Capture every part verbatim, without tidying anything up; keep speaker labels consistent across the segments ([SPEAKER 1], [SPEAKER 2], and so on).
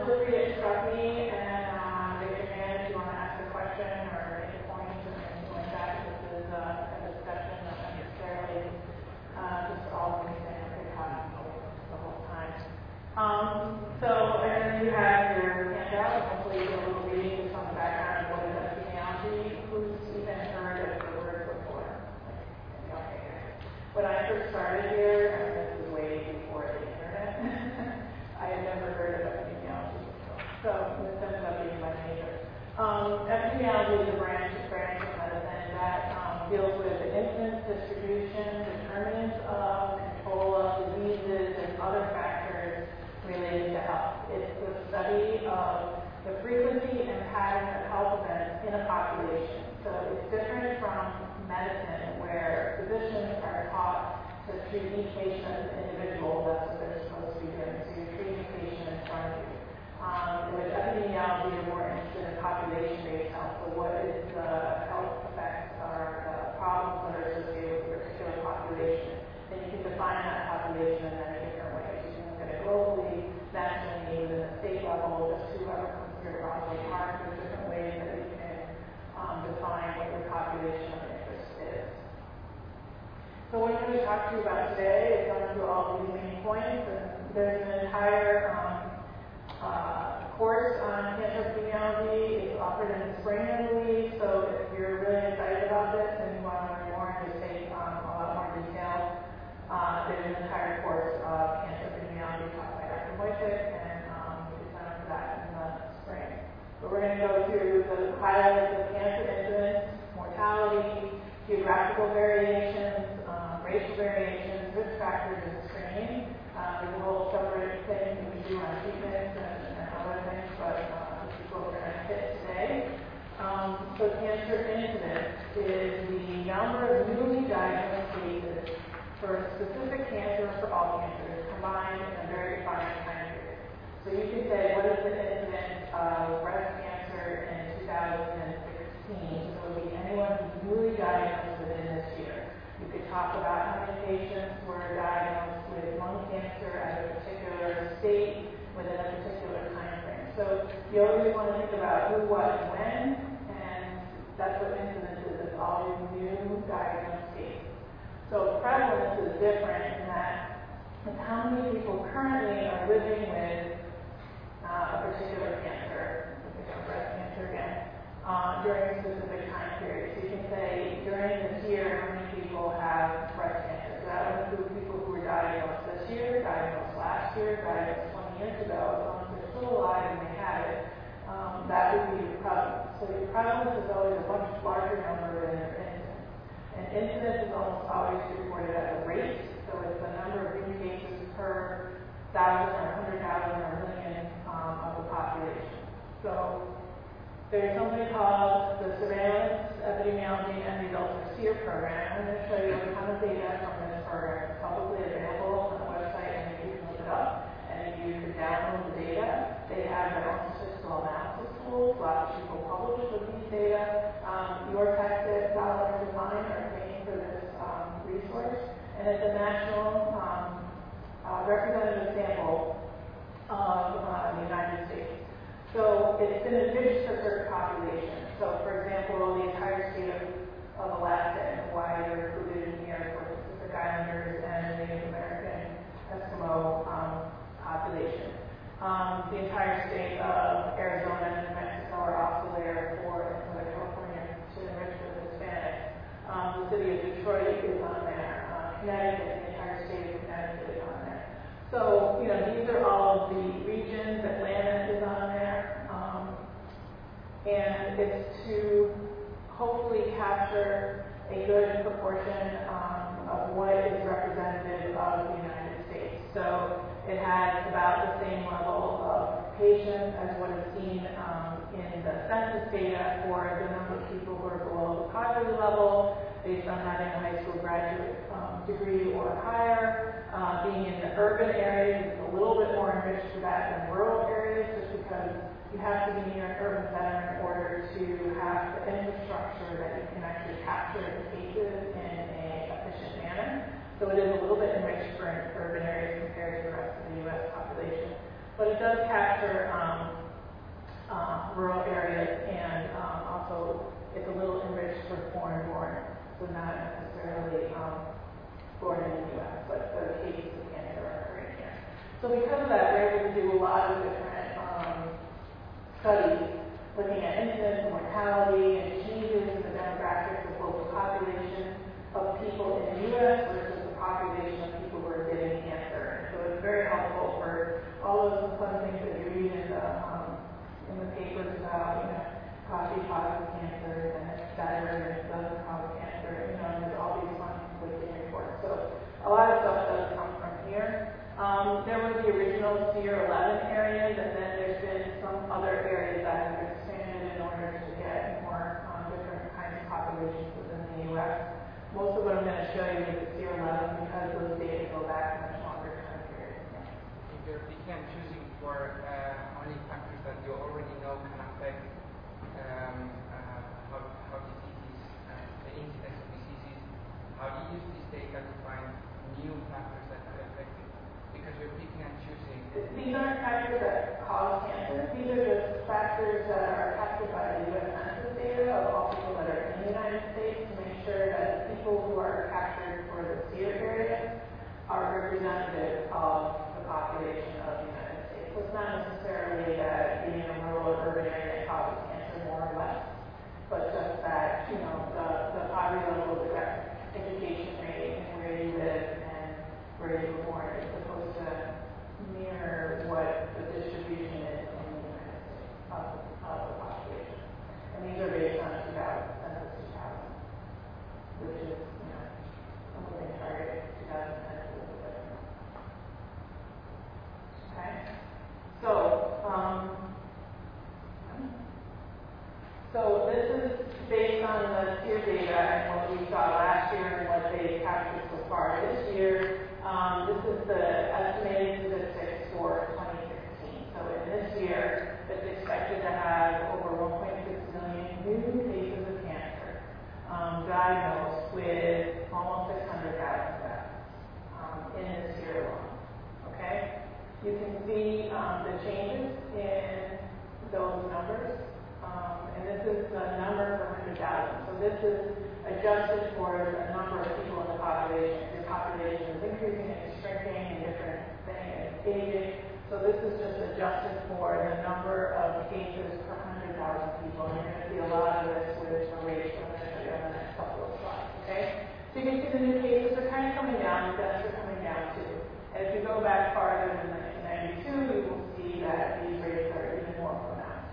[SPEAKER 1] feel free to interrupt me and uh, raise your hand if you want to ask a question or make a point or anything like that. This is uh, a discussion, not necessarily uh, just all of me saying, okay, talking the whole time. Um, so, and then you have your handout, and hopefully you'll do a little reading just on the background of what is epidemiology. Who's even heard of the word before? Okay. When I first started here, and this is way before the internet, I had never heard of epidemiology before. So this ends up being my major. Um, epidemiology is a branch, branch of medicine that um, deals with the incidence, distribution, determinants of, control of diseases, and other factors related to health. It's the study of the frequency and pattern of health events in a population. So it's different from medicine, where physicians are taught to treat each patient as an individual. That's what they're supposed to be doing. So you're treating a patient in front of you. Um, with epidemiology, you're more interested in population-based health. So what is the health effects or the problems that are associated with a particular population? And you can define that population in many different ways. You can look at it globally, nationally, within the state level, just whoever comes here to Roswell Park. There's different ways that you can um, define what your population of interest is. So what I'm going to talk to you about today is going through all these main points. And there's an entire um, uh, course on cancer epidemiology. It's offered in the spring, I believe. So if you're really excited about this and you want to learn more and just take um, a lot more detail, uh, there's an entire course of cancer epidemiology taught by Doctor Wojcik, and um, you can sign up for that in the spring. But we're going to go through the highlights of cancer incidence, mortality, geographical variations, um, racial variations, risk factors, and screening. Uh, there's a whole separate thing that we do on treatments and, and other things, but uh, this is what we're going to hit today. Um, so cancer incidence is the number of newly diagnosed cases for a specific cancer or for all cancers combined in a very defined time period. So you can say, what is the incidence of breast cancer in two thousand sixteen? So it would be anyone who's newly diagnosed within this year. You could talk about how many patients were diagnosed with lung cancer at a particular state within a particular time frame. So you always want to think about who, what, and when, and that's what incidence is. It's all your new diagnosed cases. So prevalence is different in that it's how many people currently are living with uh, a particular cancer, breast cancer again, uh, during a specific time period. So you can say during this year, how many people have breast cancer? So that would include people who were diagnosed this year, diagnosed last year, diagnosed twenty years ago. As long as they're still alive and they have it, um, that would be your prevalence. So your prevalence is always a much larger number than your incidence. And incidence is almost always reported as a rate, so it's the number of new cases per thousand or hundred thousand or million um, of the population. So there's something called the Surveillance, Epidemiology, and Results, or SEER program. I'm going to show you a ton of data from this program. It's publicly available on the website, and you can look it up. And you can download the data. They have their own statistical analysis tools. Lots of people publish with these data. Um, your tax dollars and mine are paying for this um, resource. And it's a national um, uh, representative sample of uh, the United States. So it's been enriched for certain populations. So, for example, the entire state of, of Alaska and Hawaii are included in here for Pacific Islanders and Native American Eskimo um, population. Um, the entire state of Arizona and New Mexico are also there for Southern California to enrich for the Hispanics. Um, the city of Detroit is on there. Uh, Connecticut, the entire state of Connecticut is on there. So, you know, these are all of the regions. Atlanta is on there. Um, and it's to hopefully capture a good proportion um, of what is representative of the United States. So it has about the same level of patients as what is seen um, in the census data for the number of people who are below the poverty level based on having a high school graduate um, degree or higher. Uh, being in the urban areas is a little bit more enriched for that than rural areas, just because you have to be near an urban center in order to have the infrastructure that you can actually capture the cases in an efficient manner. So it is a little bit enriched for urban areas compared to the rest of the U S population. But it does capture um, uh, rural areas, and um, also it's a little enriched for foreign-born, so not necessarily um, born in the U S, but the cases of cancer are occurring here. So because of that, we're able to do a lot of different um, studies looking at incidence, mortality, and changes in the demographics of local population of people in the U S versus the population of people who are getting cancer. And so it's very helpful for all those fun things that you read in the um, in the papers about, you know, coffee causes cancer, and it's better, and it doesn't cause cancer, you know, and there's all these fun conflicting reports. So a lot of stuff does come from here. Um, there was the original SEER eleven areas, and then there's been some other areas that have expanded in order to get more um, different kinds of populations within the U S. Most of what I'm going to show you is SEER eleven because those data go back much longer time periods.
[SPEAKER 2] If you're picking and choosing for uh, only factors that you already know can affect um, uh, how, how diseases, uh, the incidence of diseases, how do you use this data to find new factors that could affect it? Because you're picking and choosing.
[SPEAKER 1] These aren't factors that cause cancer. These are just factors that are captured by the U S Census data of all people that are in the United States to make sure that the people who are captured for the SEER area are representative of the population of the United States. So it's not necessarily that being in a rural or urban area causes cancer more or less, but just that, you know, the, the poverty level, the education rate, and where you live and where you were born is supposed to mirror what the distribution is in the United States of, of the population. And these are based on two thousand, Census two thousand, which is, you know, a moving target. two thousand ten is a little bit different. Okay? So, um, so this is based on the SEER data and what we saw last year and what they captured so far this year. Um, this is the estimated statistics for twenty sixteen. So in this year, it's expected to have over one point six million new cases of cancer um, diagnosed with almost six hundred thousand deaths um, in this year alone. Okay? You can see um, the changes in those numbers. Um, and this is the number per one hundred thousand. So this is adjusted for the number of people in the population. Your population is increasing and it's shrinking and different things and it's aging. So this is just adjusted for the number of cases per one hundred thousand people. And you're going to see a lot of this with the rates I'm going to show you on the next couple of slides. Okay? So you can see the new cases are kind of coming down, the deaths are coming down too. And if you go back farther than nineteen ninety-two, you will see that these rates are even more pronounced.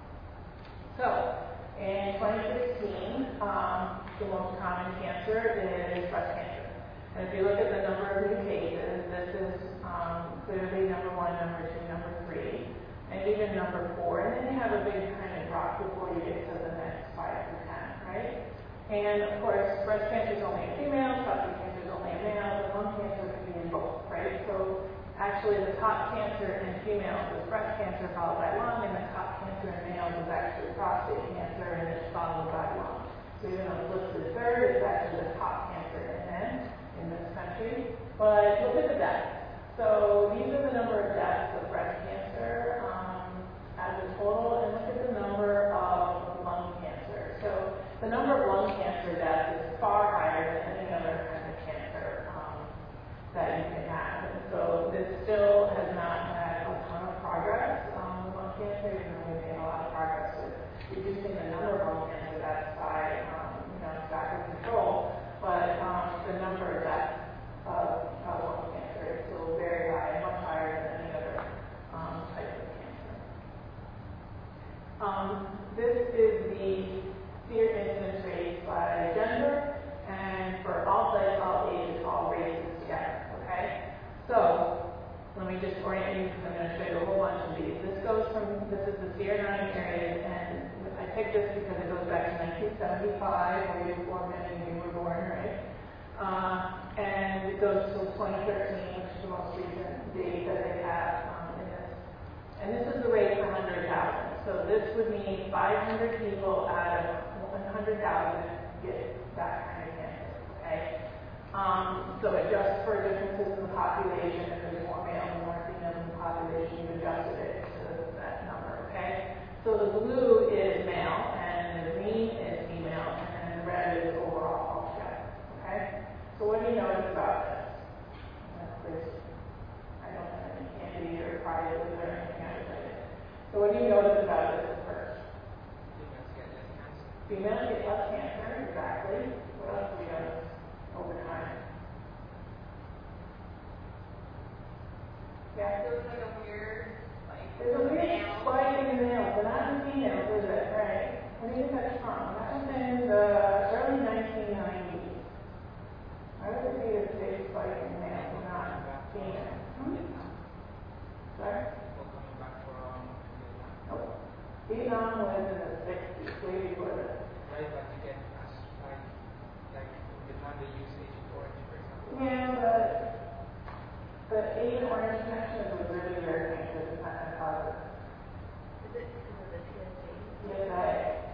[SPEAKER 1] So, in twenty sixteen, um, the most common cancer is breast cancer. And if you look at the number of new cases, this is um, clearly number one, number two, number three, and even number four. And then you have a big kind of drop before you get to the next five through ten, right? And of course, breast cancer is only in females, prostate cancer is only in males, and lung cancer can be in both, right? So actually the top cancer in females is breast cancer followed by lung, and the top cancer in males is actually prostate cancer, and it's followed by lung. So even though it's listed third, it's actually the top cancer in men in this country. But look at the deaths. So these are the number of deaths of breast cancer um, as a total, and look at the number of lung cancer. So the number of lung cancer deaths is far higher than any other kind of cancer um, that you can have. And so this still has not had a ton of progress. Um, lung cancer, even though we've made a lot of progress with reducing the number of lung cancer deaths by, um, you know, back in control, but um, the number of deaths of, of lung cancer is still very high, much higher than any other um, type of cancer. Um, this is the SEER incidence rates by gender, and for all sites, all ages, all races together, okay? So, let me just orient you because I'm going to show you a whole bunch of these. This goes from, this is the SEER nine areas, and I picked this because it goes back to nineteen seventy-five, way before many of you were born, right? Uh, and it goes till twenty thirteen, which is the most recent date that they have um, in this. And this is the rate per one hundred thousand. So this would mean five hundred people out of one hundred thousand get that kind of cancer, okay? Um, so adjust for differences in the population, if there's more male and more female minimum population, you've adjusted it to that number, okay? So the blue is male, and the green is female, and then the red is overall altogether, okay? So what do you notice about this? That's crazy. I don't have any candy or prizes or anything I would say. So what do you notice about this first? Females get less cancer, exactly. What else do we notice over time? Yeah.
[SPEAKER 3] There was like a weird, like,
[SPEAKER 1] There's a weird
[SPEAKER 3] male.
[SPEAKER 1] spike in the males, but not in females, is it? Right. When do you think that's from? That was in the early nineteen nineties. I would say it's a big spike in males, but not females. Hmm? Sorry?
[SPEAKER 2] People coming back from Vietnam.
[SPEAKER 1] Nope. Vietnam was in the sixties, way before this.
[SPEAKER 2] Right, but you get as like like in Vietnam they use Agent Orange, for example.
[SPEAKER 1] Yeah, but the Agent Orange connection is a really rare cancer to kind of cause it.
[SPEAKER 3] Is it because of the T S A?
[SPEAKER 1] Yes, I.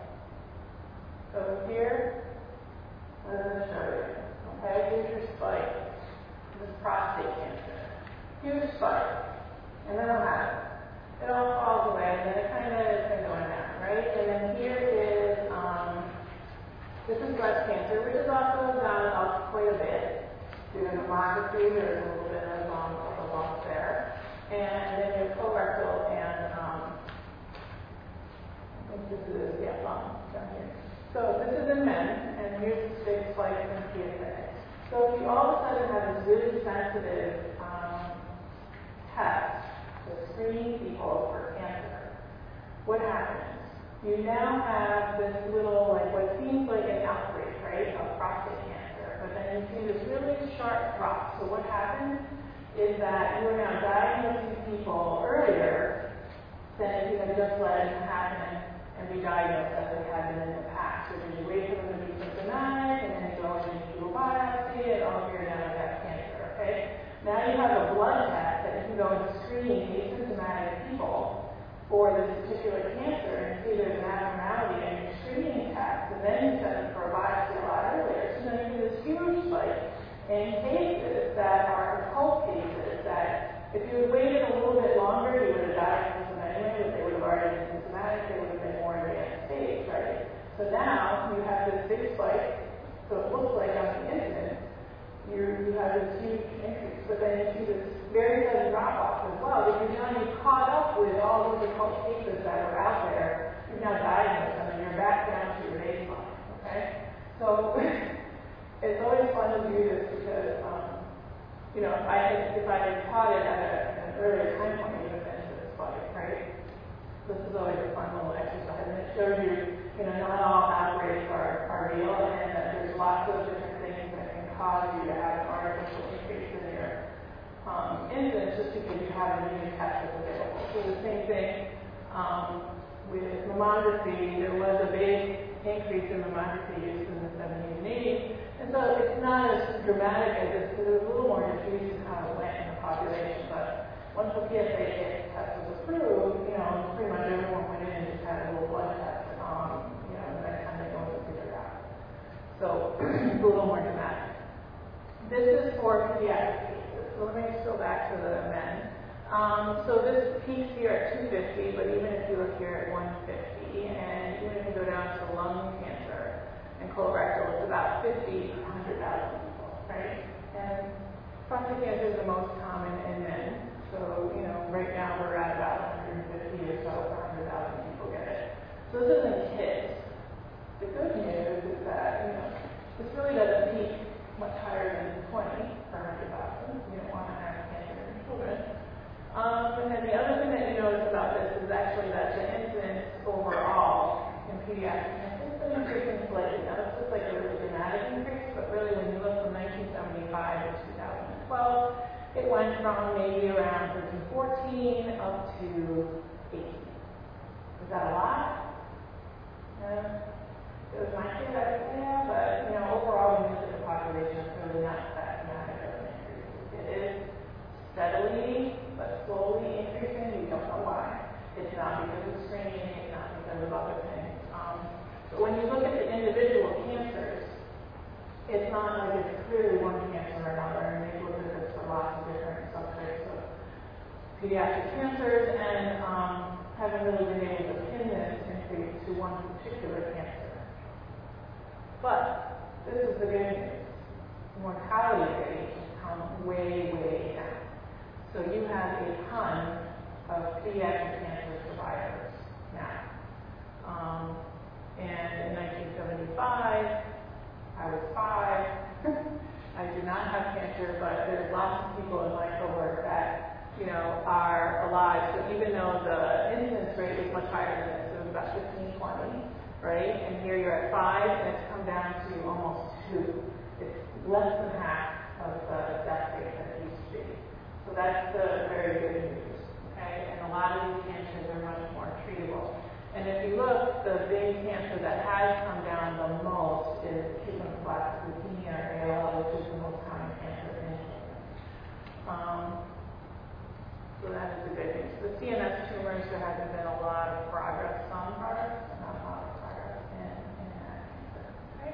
[SPEAKER 1] So here, what does it show you? Okay, here's your spike. This is prostate cancer. Huge spike. And then it'll happen. It all falls away, and then it kind of has been going down, right? And then here is, um, this is breast cancer, which is also gone up quite a bit. Due to mammography, there's a little bit of, um, of a bump there. And then your colorectal and, um, I think this is, yeah, lung down here. So this is in men, and here's this big spike in P S A. So if you all of a sudden have this really sensitive um, test to screen people for cancer, what happens? You now have this little, like what seems like an outbreak, right, of prostate cancer, but then you see this really sharp drop. So what happens is that you are now diagnosing people earlier than if you had just let it happen and be diagnosed as they had been in the past, which is you wait for them to be symptomatic, and then you go and you do a biopsy, and all here now you have cancer, okay? Now you have a blood test that you can go and screen asymptomatic people for this particular cancer and see there's an abnormality in your screening test, and then you send them for a biopsy a lot earlier. So then you get this huge spike in cases that are occult cases that if you had waited a little bit longer, you would have diagnosed them anyway, but they would have already been symptomatic, they would have been more advanced stage, right? So now you have this big spike, so it looks like on the incident, you you have this huge increase, but then you see this very sudden drop off as well, because now you've caught up with all those occult cases that were out there, you've now diagnosed them, and you're back down to your baseline, okay? So it's always fun to do this because, um, you know, if I had, if I had caught it at, a, at an earlier time point, it would have been to this spike, right? This is always a fun little exercise, and it shows you, you know, not all outbreaks are, are real, and that there's lots of different things that can cause you to have an artificial increase in your um, incidence just because you have a new test that's available. So the same thing um, with mammography, there was a big increase in mammography use in the seventies and eighties, and so it's not as dramatic as this, because there's a little more diffuse in how it went in the population, but once the P S A test was approved, you know, pretty much everyone went in and just had a little blood test, um, you know, the next time they go to figure it out. So it's a little more dramatic. This is for pediatric cases. So let me just go back to the men. Um, so this peaks here at two fifty, but even if you look here at one fifty, and even if you go down to lung cancer and colorectal, it's about fifty per one hundred thousand people, right? And prostate cancer is the most common in men. So, you know, right now we're at about one hundred fifty or so per one hundred thousand people get it. So this isn't kids. The good news is that, you know, this really doesn't peak much higher than twenty per one hundred thousand. You don't want to have cancer in children. Um, and then the other thing that you notice about this is actually that the incidence overall in pediatric cancer has been increasing slightly. Now, this looks like a really dramatic increase, but really when you look from nineteen seventy-five to two thousand twelve, it went from maybe around thirteen, fourteen up to eighteen. Is that a lot? No? It was my kid, I would say, yeah, but, you know, overall, when you look at the population, it's really not that dramatic of an increase. It is steadily but slowly increasing. We don't know why. It's not because of screening. It's not because of other things. Um, but when you look at the individual cancers, it's not like it's clearly one cancer or another, and they've looked at this for lots of different subtypes of pediatric cancers and um, haven't really been able to pin this increase to one particular cancer. But this is the good news. Mortality rates come way, way down. So you have a ton of pediatric cancer survivors now. Um, and in nineteen seventy-five, I was five. I did not have cancer, but there's lots of people in my cohort that, you know, are alive. So even though the incidence rate was much higher than this, it was about fifteen, twenty, right? And here you're at five, and it's come down to almost two. It's less than half of the death rate that it used to be. So that's the very good news, okay? And a lot of these cancers are much more treatable. And if you look, the big cancer that has come down the most is lymphoblastic leukemia, or A L L, which is the most common cancer in humans. Um, so that is the good news. The C N S tumors, there hasn't been a lot of progress, some progress, but not a lot of progress in, in that cancer. Okay?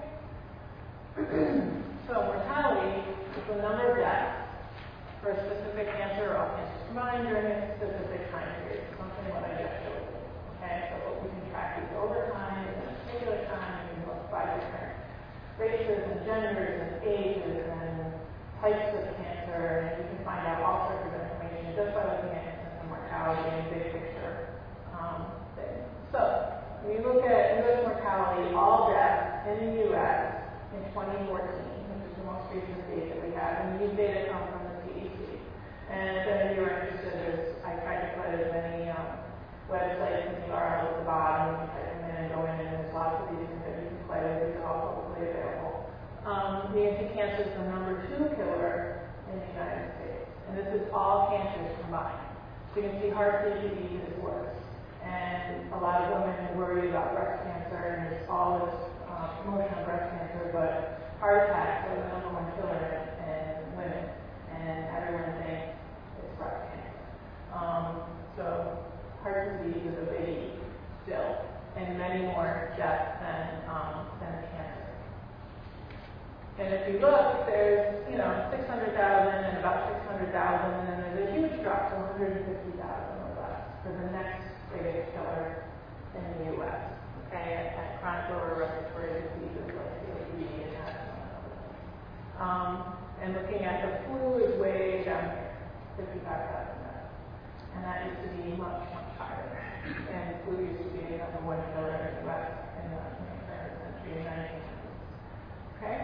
[SPEAKER 1] So mortality is the number of deaths for a specific cancer or all cancers combined during a specific time period, something what I just showed you. Okay, so we can track these over time, in a particular time, we can look by different races and genders and ages and types of cancer, and we can find out all sorts of information just by looking at incidence and mortality and big picture um, things. So, when you look at U S mortality, all deaths in the U S in twenty fourteen, which is the most recent data that we have, and these data come from the C D C. And if you're interested, I tried to put as many um, websites and U R Ls at the bottom, you can type them in and go in, and there's lots of these things that you can play with. These are all publicly available. Um, the anti-cancer is the number two killer in the United States. And this is all cancers combined. So you can see heart disease is worse. And a lot of women worry about breast cancer, and there's all this uh, promotion of breast cancer, but heart attacks are the number one killer in, in women. And everyone thinks it's breast cancer. Um, so heart disease is a biggie still, and many more deaths than, um, than cancer. And if you look, there's, you know, six hundred thousand and about six hundred thousand, and then there's a huge drop to one hundred fifty thousand or less for the next biggest killer in the U S, okay, at, at chronic lower respiratory diseases like C O P D and asthma and other things. Um, and looking at the flu is way down here, fifty-five thousand deaths. And that used to be much, much higher. And flu used to be the number one killer in the U S in the twenty-first century, in nineteen hundreds. Okay?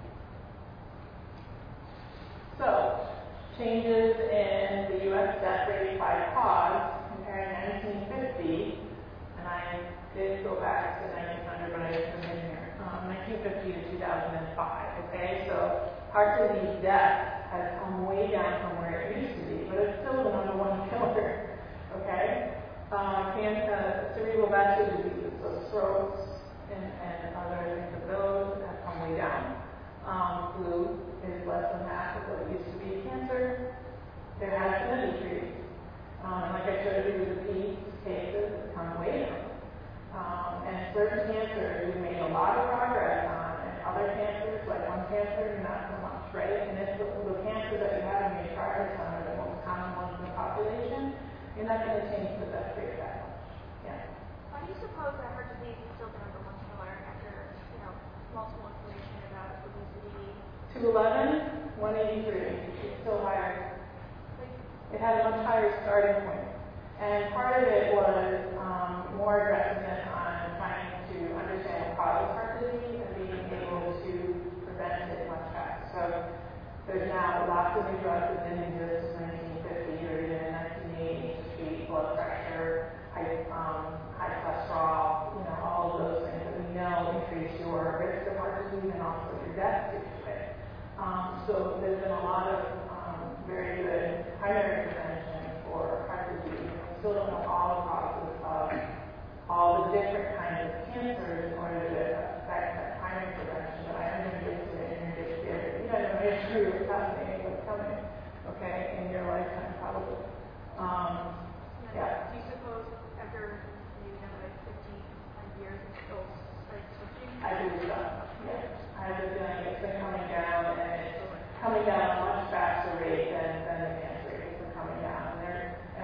[SPEAKER 1] So, changes in the U S death rate by cause comparing nineteen fifty, and I did go back to nineteen hundred, but I didn't put it in here, um, nineteen fifty to two thousand five, okay? So, heart disease death has come way down from where it used to be, but it's still the number one killer, okay? Um, cancer, cerebral vascular diseases, so strokes and, and other things of those have come way down. Um, flu is less than half of what it used to be. Cancer, there has been a decrease. Um, like I showed you with the peds cases, it's come way down. Um, and certain cancers, we've made a lot of progress on, and other cancers, like lung cancer, not so much, right? And if the, the cancers that you haven't made progress on are the most common ones in the population, you're not going to change the death rate that much. Yeah.
[SPEAKER 3] Why do you suppose that heart disease is still the number one killer after, you know, multiple information about obesity?
[SPEAKER 1] two eleven, one eighty-three. It's still higher.
[SPEAKER 3] Like,
[SPEAKER 1] It had a much higher starting point. And part of it was um, more aggressiveness on trying to understand the cause of heart disease and being able to prevent it much faster. So there's now lots of new drugs that didn't exist in nineteen fifty or even in nineteen eighty to treat blood pressure, high, um, high cholesterol, you know, all of those things that we know increase your risk of heart disease and also your death due to it. Um, so there's been a lot of um, very good primary prevention for heart disease. We still don't know all the causes of all the different kinds of cancers in order to affect that primary prevention, but I am going to get to it in your next year. You guys are make sure you're fascinating what's coming, okay, in your lifetime probably. Um, yeah.
[SPEAKER 3] Do you suppose after maybe another like fifty years it will start switching?
[SPEAKER 1] I do so. Yeah. I have a feeling it's been coming down, and it's coming down at a much faster rate than, than the cancer rates are coming down. And, they're, and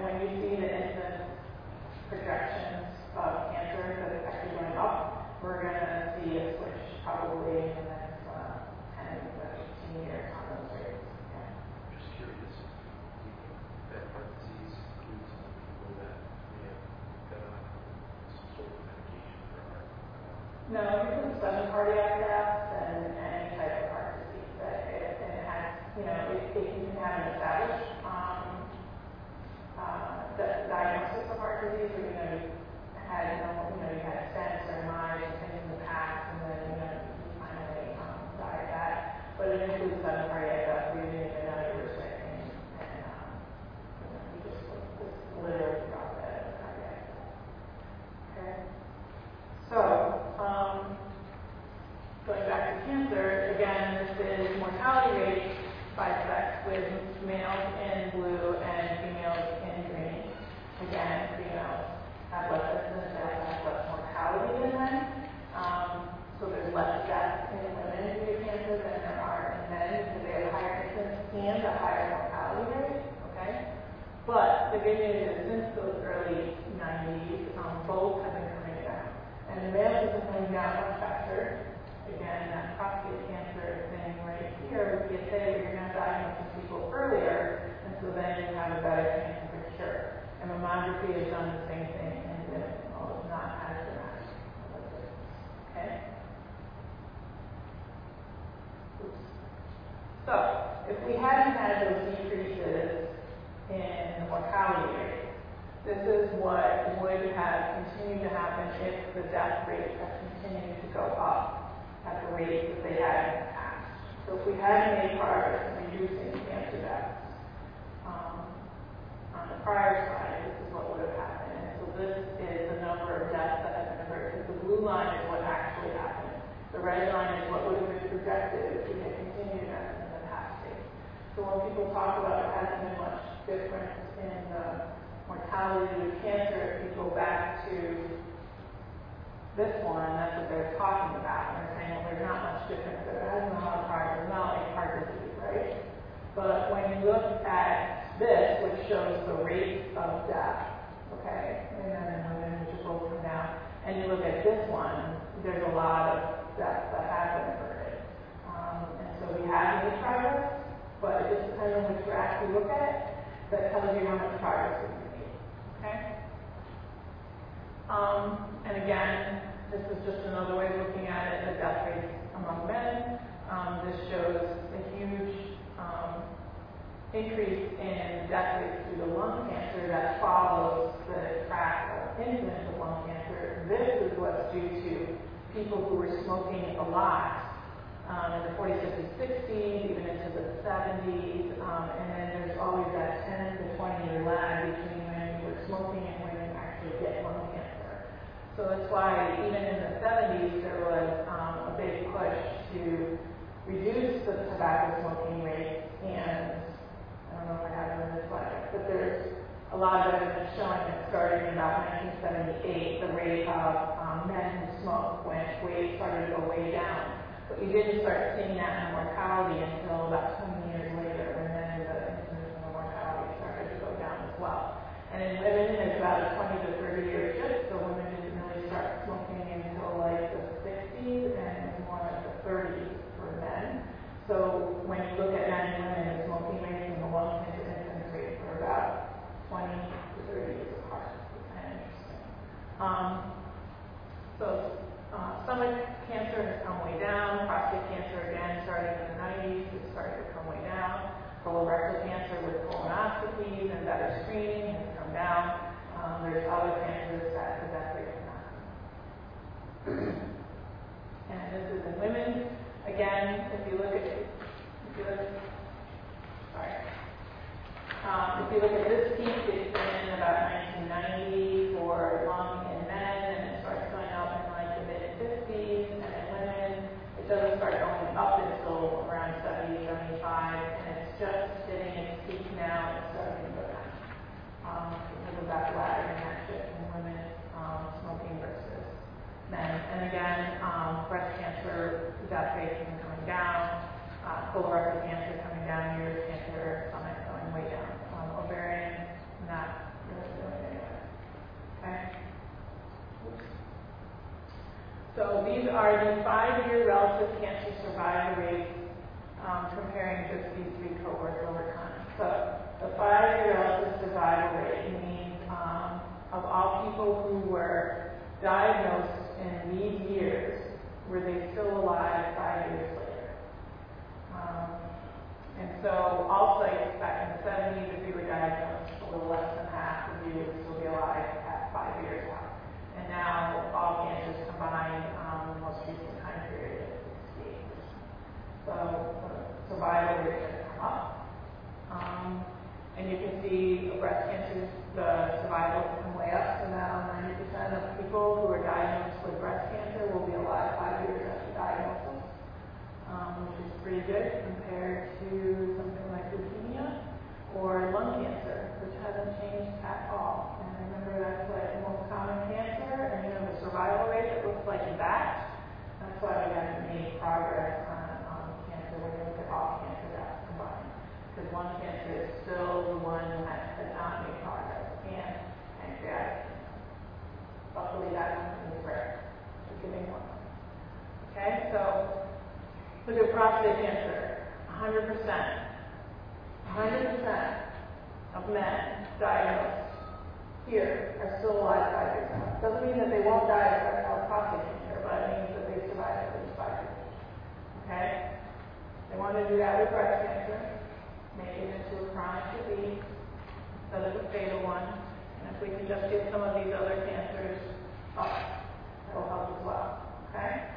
[SPEAKER 1] projections of cancer that is actually going up, we're going to see a switch probably in the next uh, ten to fifteen years on those rates. Yeah.
[SPEAKER 4] Just curious, do you think that heart disease includes some people that may have got on some sort of medication for heart?
[SPEAKER 1] No, it includes sudden cardiac death and any type of heart disease. That it, and it has, you know, it, it can have an established um, uh, the diagnosis of heart disease, or you know, you had, you know, you know, you had stents or M Is and things in the past, and then you know, you finally um, died of that. But it includes sudden cardiac death. We didn't even know you were sick, and, and um, you know, you just, just literally dropped dead of cardiac death. Okay. So, um, going back to cancer, again, this is mortality rate by sex with males in blue and females in green. Again, females have less incidence, males have less mortality than men. Um, so there's less death in women due to cancer than there are in men because they have a higher incidence and a higher mortality rate. Okay? But the good news is since those early nineties, um, both have been coming down. And the males have been coming down much faster. Again, that prostate cancer thing right here with P S A, where you're going to diagnose people earlier, and so then you have a better chance of a cure. And mammography has done the same thing in women, although not as dramatic. Okay? Oops. So, if we hadn't had those decreases in mortality rate, this is what would have continued to happen if the death rate had continued to go up at the rate that they had in the past. So if we hadn't made progress in reducing cancer deaths, um, on the prior slide, this is what would have happened. And so this is the number of deaths that have been averted. The blue line is what actually happened. The red line is what would have been projected if we had continued as in the past days. So when people talk about there hasn't been much difference in the mortality with cancer, if you go back to this one, that's what they're talking about. And they're saying, well, there's not much difference there. It hasn't been a lot of progress. It's not like heart disease, right? But when you look at this, which shows the rate of death, okay, and then and women, which will both come down, and you look at this one, there's a lot of deaths that have been averted. Um, and so we have made progress, but it just depends on which graph you look at. That tells you how much progress we've made. Okay? Um, and again, this is just another way of looking at it, the death rates among men. Um, this shows a huge um, increase in death rates due to lung cancer that follows the track of incidence of lung cancer. This is what's due to people who were smoking a lot um, in the forties, fifties, sixties, even into the seventies. Um, and then there's always that ten to twenty year lag between when you were smoking and when you actually get lung cancer. So that's why even in the seventies there was um, a big push to reduce the tobacco smoking rate. And I don't know if I have it in this slide, but there's a lot of evidence showing that starting in about nineteen seventy-eight, the rate of um, men who smoke went way, started to go way down. But you didn't start seeing that in mortality until about twenty years later, and then the incidence of mortality started to go down as well. And in women, it's about a twenty to thirty year shift, so women didn't really start smoking until like the sixties, and more like the thirties for men. So when you look at men and women, the smoking rates and the lung cancer incidence rates are about twenty to thirty years apart. It's kind of interesting. Um, so uh, stomach cancer has come way down. Prostate cancer, again, starting in the nineties, it started to come way down. Colorectal cancer with colonoscopies and better screening has come down. Um, there's other cancers that the death rate has not come. And this is in women. Again, if you look at it, if you look, sorry. Um, if you look at this peak, it's been about nineteen ninety for lung in men, and it starts going up in like the mid fifties, and in women, it doesn't start going up until around seventy, seventy-five, and it's just hitting its peak now and starting to go down. Um, because of that lag in that shift in women um, smoking versus men. And again, um, breast cancer death rates have been coming down, uh, colorectal cancer coming down, uterus cancer, stomach going way down. Um, ovarian, not really doing anyway. Okay? Oops. So these are the five-year relative cancer survival rates, um, comparing just these three cohorts over time. So the five-year relative survival rate means um, of all people who were diagnosed in these years, were they still alive five years later? Um, and so all sites back in the seventies, if you were diagnosed, a little less than half of you would still be alive at five years out. And now all cancers combined, um, the most recent time period is sixty-eight percent. So the survival rate has come up. Um, and you can see breast cancer, the survival has come way up. So now ninety percent of people who are diagnosed with breast cancer will be alive five years after diagnosis, um, which is pretty good compared to something like leukemia or lung cancer, which hasn't changed at all. And remember, that's like the most common cancer, and you know the survival rate that looks like that. That's why we haven't made progress on um, cancer when you look at all cancer deaths combined. Because lung cancer is still the one that has not made progress, and pancreatic cancer. Luckily, that one is rare. Just giving one. Okay, so look at prostate cancer. one hundred percent. one hundred percent of men diagnosed here are still alive five years out. Doesn't mean that they won't die of prostate cancer, but it means that they survive at least five years. Okay? They want to do that with breast cancer, make it into a chronic disease instead of a fatal one. And if we can just get some of these other cancers up, that will help as well. Okay?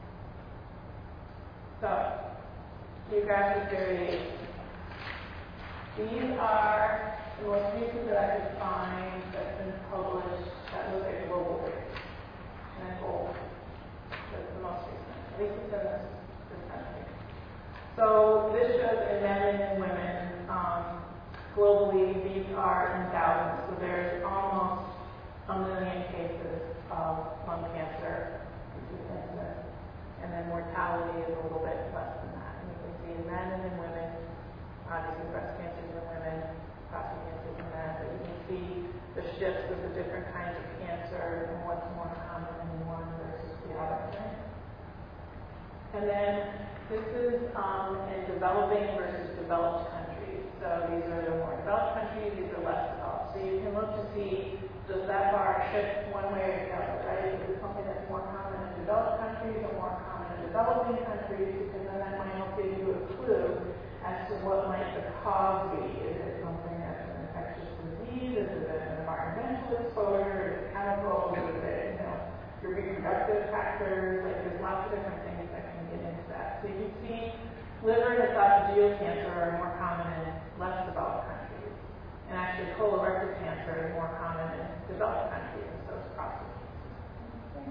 [SPEAKER 1] So, geographic variation. These are the most recent that I could find that's been published that look at global rates. And gold. That's the most recent. At least it's in this, this country. So this shows in men and women. Um, globally, these are in thousands. So there's almost a million cases of lung cancer. And then mortality is a little bit less than that. And you can see in men and in women. Obviously, breast cancer in women, prostate cancer in men, but you can see the shifts of the different kinds of cancer and what's more common in one versus the other. Right? And then this is um, in developing versus developed countries. So these are the more developed countries, these are less developed. So you can look to see, does that bar shift one way or the other, right? Is it something that's more common in developed countries or more common in developing countries? Because then that might help give you a clue as to what might the cause be. Is it something that's an infectious disease? Is it an environmental exposure? Is it chemicals? Is it, you know, your reproductive factors? Like, there's lots of different things that can get into that. So you can see liver and esophageal cancer are more common in less developed countries. And actually colorectal cancer is more common in developed countries, and so is prostate cancer.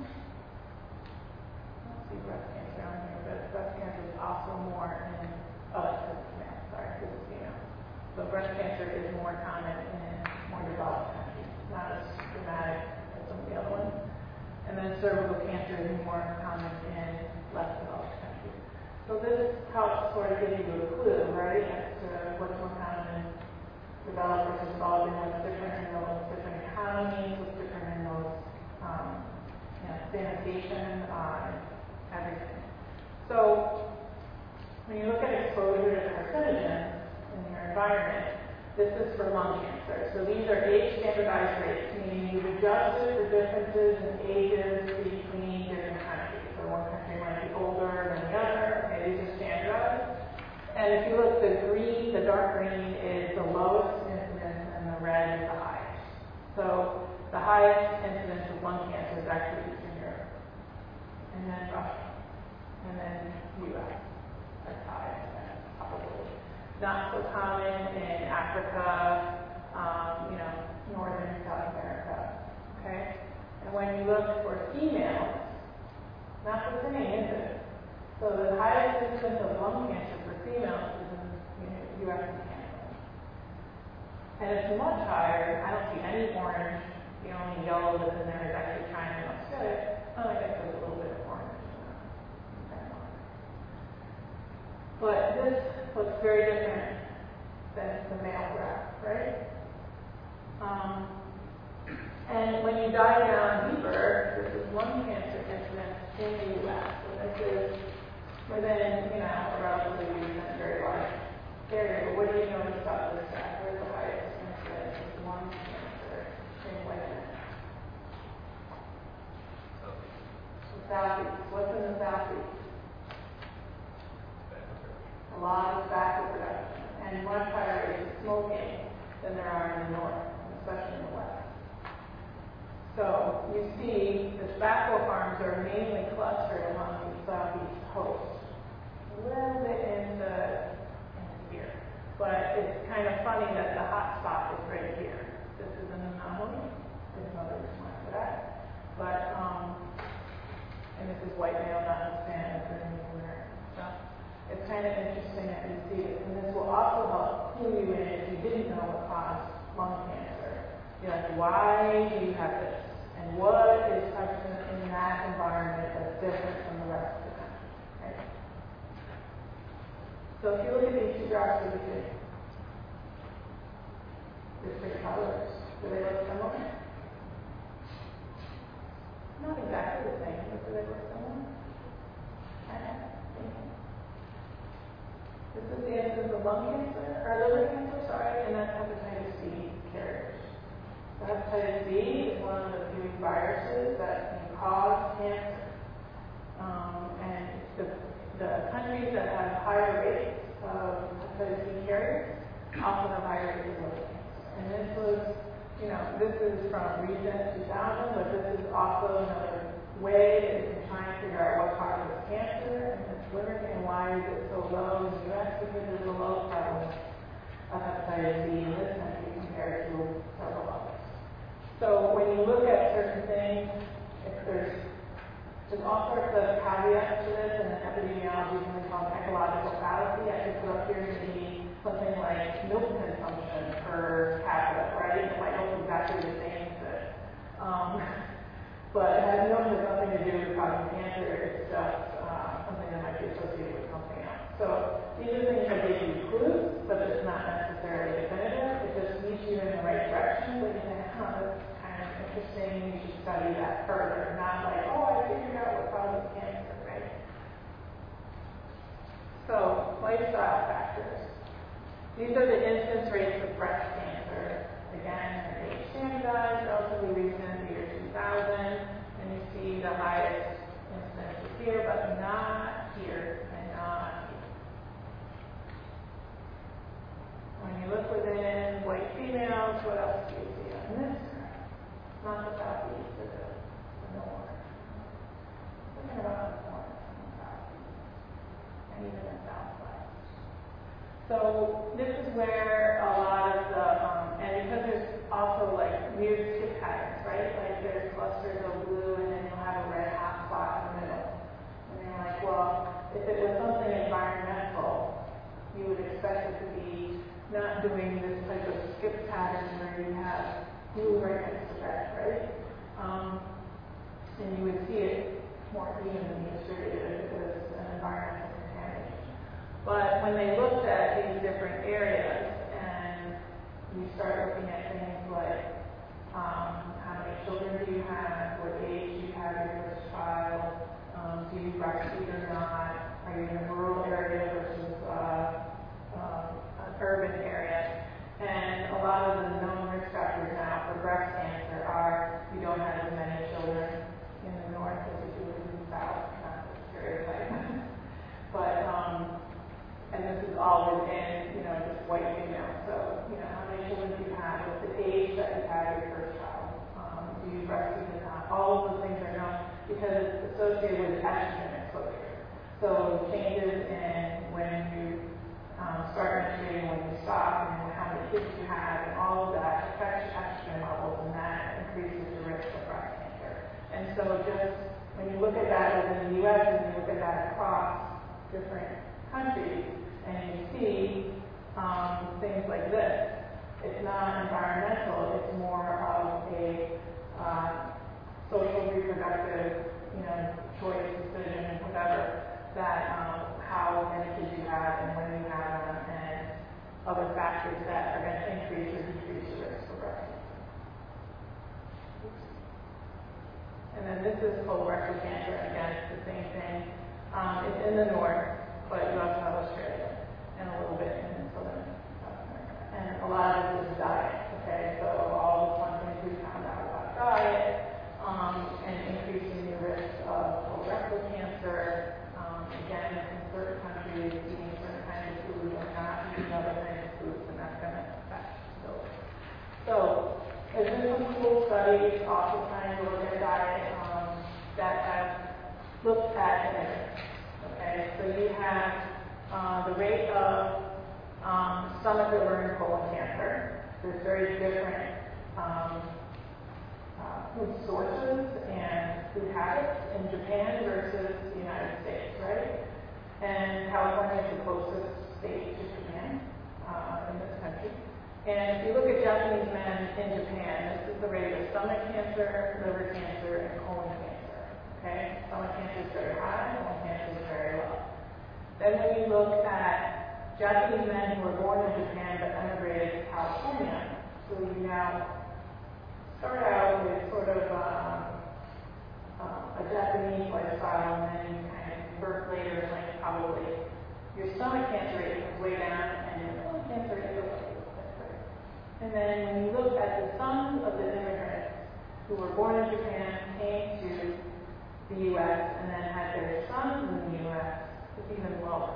[SPEAKER 1] Let's see breast cancer on here, but breast cancer is also more in Oh, that's female. Sorry, this is female. So breast cancer is more common in more developed countries, not as dramatic as some of the other ones. And then cervical cancer is more common in less developed countries. So this helps sort of give you a clue, right, as to what's more common in developed versus developing, what's different in those different economies, what's different in those, um, you know, sanitation, uh, everything. So when you look at exposure to carcinogens in your environment, this is for lung cancer. So these are age-standardized rates, meaning you've adjusted for differences in ages between different countries. So one country might be older than the other. Okay, these are standardized. And if you look, the green, the dark green is the lowest incidence, and the red is the highest. So the highest incidence of lung cancer is actually Eastern Europe, and then Russia, and then U S That's high, probably. Not so common in Africa, um, you know, Northern and South America. Okay? And when you look for females, not the same, is it? So the highest incidence of lung cancer for females is in you know, U S and Canada. And it's much higher. I don't see any orange. The only yellow that's in there is actually China and Australia. Oh, I guess there's a little bit of orange. But this looks very different than the male graph, right? Um, And when you dive down deeper, this is lung cancer incidence in the U S. So this is within, you know, a relatively recent, very large area. But what do you notice about this fact? Where's the highest incidence of lung cancer in women? The southeast. What's in the southeast? A lot of tobacco production, and much higher rates of smoking than there are in the north, especially in the west. So you see the tobacco farms are mainly clustered along the southeast coast, a little bit into, into here. But it's kind of funny that the hot spot is right here. This is an anomaly. There's another reason for that. But, um, and this is white male, not Hispanic or anywhere. So it's kind of interesting that you see this. And this will also help clue you in if you didn't know what caused lung cancer. You're like, why do you have this? And what is present in that environment that's different from the rest of the country? Right? So if you look at these two graphs, what do you think? They're pretty colors. Do they look similar? Not exactly the same, but do they look similar? This is the incidence of lung cancer, or liver cancer, sorry, and that's hepatitis B carriers. So hepatitis B is one of the few viruses that can cause cancer. Um, and the, the countries that have higher rates of hepatitis B carriers also have higher rates of liver cancer. And this was, you know, this is from recent two thousand, but this is also another way that you can try and figure out what causes cancer and it's liver and why is it so low in the U S because there's a low prevalence of hepatitis B in this country compared to several others. So when you look at certain things, if there's there's all sorts of caveats to this, and in epidemiology is something called ecological fallacy. I could put up here maybe something like milk consumption per capita, right? It might look exactly the same as this. Um, But it has no, has nothing to do with causing cancer. It's just uh, something that might be associated with something else. So these are things that give you clues, but it's not necessarily definitive. It just leads you in the right direction. But you think, huh, that's kind of interesting. You should study that further. Not like, oh, I figured out what causes cancer, right? So lifestyle factors. These are the incidence rates of breast cancer. Again, they're age standardized, relatively recent, the year two thousand, and you see the highest incidence is here, but not here, and not here. When you look within white females, what else do you see on this graph? Not the southeast, but the, the north. Looking about the north and the southeast, and even the southwest. So this is where a lot of the, um, and because there's also like weird skip patterns, right? Like there's clusters of blue and then you'll have a red hot spot in the middle. And you're like, well, if it was something environmental, you would expect it to be not doing this type of skip pattern where you have blue right next to red, right? Um, and you would see it more evenly distributed if it was an environmental contamination. But when they looked at these different areas and you start looking at things like um, how many children do you have, what age do you have your first child, um, do you breastfeed or not, are you in a rural area versus uh, um, an urban area. And a lot of the known risk factors now for breast cancer are you don't have as many children in the north as you do in the south, not the stereotype. But um, and this is all within, you know, just white female. So, you know, how many children do you have? What's the age that you had your first child? Um, do you breastfeed or not? All of those things are known because it's associated with estrogen exposure. So changes in when you um, start menstruating, when you stop, and how many kids you have, and all of that affects your estrogen levels, and that increases your risk of breast cancer. And so just when you look at that within the U S and you look at that across different countries, and you see um, things like this. It's not environmental, it's more of a uh, social reproductive, you know, choice, decision, whatever, that um, how many kids you have and when you have them, and other factors that are going to increase or decrease the risk for breast cancer. And then this is colorectal cancer. Again, it's the same thing. Um, it's in the north, but you also have Australia and a little bit in southern South America. And a lot of this is diet. Okay, so all the fun things we found out about diet um, and increasing the risk of colorectal cancer. Um, again, in certain countries, eating certain kinds of foods or not eating other kinds of foods, and that's going to affect those. So, there's been some cool studies also trying to look at diet um, that have looked at immigrants. Okay, so you have uh, the rate of um, stomach, liver, and colon cancer. There's very different um, uh, food sources and food habits in Japan versus the United States, right? And California is the closest state to Japan uh, in this country. And if you look at Japanese men in Japan, this is the rate of stomach cancer, liver cancer, and colon cancer. Okay? Stomach cancer is very high, colon cancer is very low. Then when you look at Japanese men who were born in Japan but emigrated to California, so you now start out with sort of um, uh, a Japanese lifestyle, and then you kind of convert later, like probably your stomach cancer rate goes way down, and your colon cancer rate goes up. And then when you look at the sons of the immigrants who were born in Japan, came to the U S, and then had their sons in the U S, it's even lower.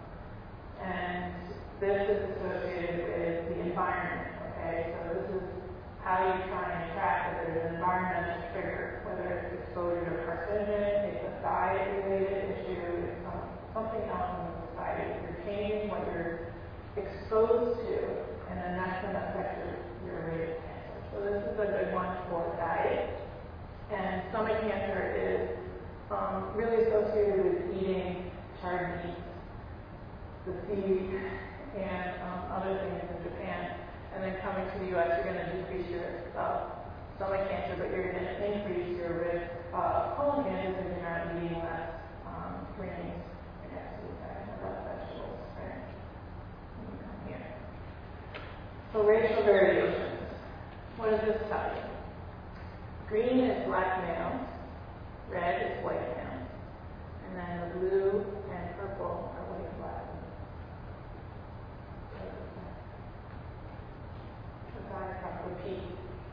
[SPEAKER 1] And this is associated with the environment, okay? So this is how you try and track that there's an environmental trigger, whether it's exposure to carcinogen, it's a diet-related issue, it's some, something else in the society. You're changing what you're exposed to, and then that's going to affect your, your rate of cancer. So this is a good one for diet. And stomach cancer is um, really associated with eating charred meat, the seaweed, and um, other things in Japan. And then coming to the U S, you're going to decrease your risk of stomach cancer, but you're going to increase your risk of colon cancer because you're not eating less um, greens, I guess you would say, or less vegetables, right? Here. So racial variations. What does this tell you? Green is black males, red is white males, and then the blue and purple are white and black. The guy from repeat.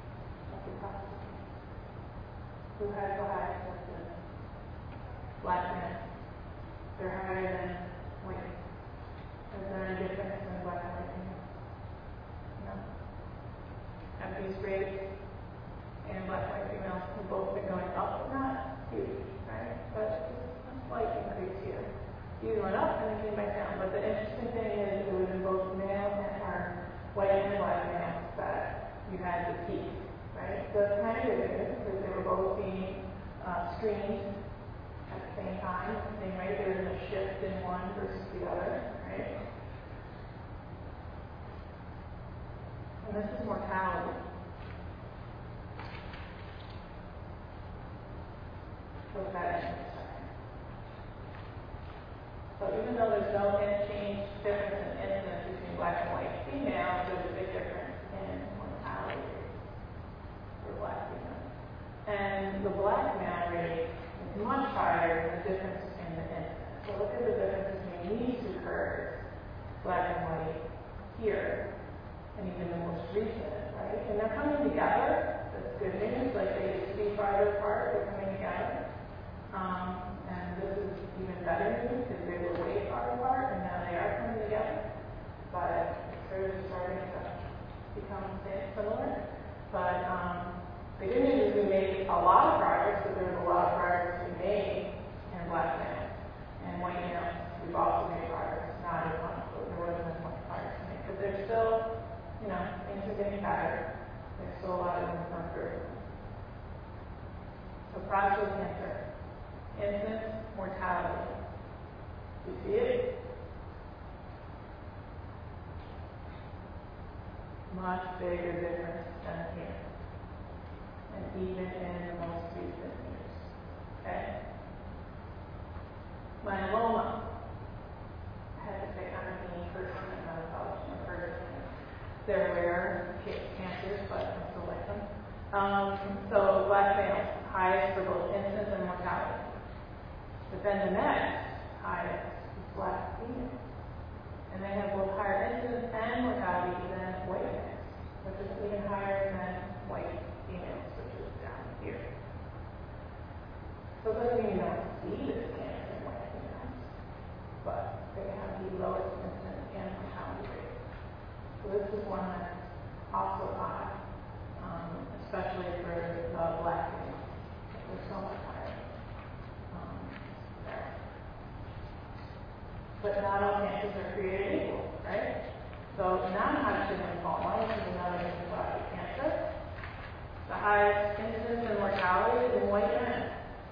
[SPEAKER 1] Who has the highest incidence? Black men. They're higher than white. Is there any difference in black and white men? No. Have these rates and black and white females have both been going up, but not huge, right? But just a slight increase here. These went up and they came back down. But the interesting thing is it was in both male and our white and black males that you had the peak, right? So it's kind of good news because they were both being uh, screened at the same time, the same rate. There was a shift in one versus the other, right? And this is mortality. Put that in a second. So even though there's no change difference in incidence between black and white females, there's a big difference in mortality for black females. And the black male rate is much higher than the difference in the incidence. So look at the difference between these two curves, black and white here, and even the most recent, right? And they're coming together. That's good news. Like they used to be farther apart, they're coming together. Um, and this is even better news because they were way far apart, and now they are coming together. But it's sort of starting to become similar. But um, the good news is we made a lot of progress, but there's a lot of progress we made in black males. And white males, we've also made progress, not as much, but there wasn't as much progress to make. But there's still, you know, things are getting better. There's still a lot of room for improvement. So prostate cancer, incidence, mortality. You see it? Much bigger difference than here. And even in the most recent years. Okay? Myeloma. I had to say underneath person and not a college person. They're rare cancers, but I still like them. Um, so black males, highest for both incidence and mortality. But then the next highest is black females. And they have both higher incidence and mortality than white males, which is even higher than white females, which is down here. So it doesn't mean you don't see this cancer in white females, but they have the lowest incidence and mortality rate. So this is one that's also high, um, especially for the black females. They're so much higher um, there. But not all cancers are created equal, right? So non-Hodgkin lymphoma, which is another hematologic cancer, the highest incidence and mortality is in white men.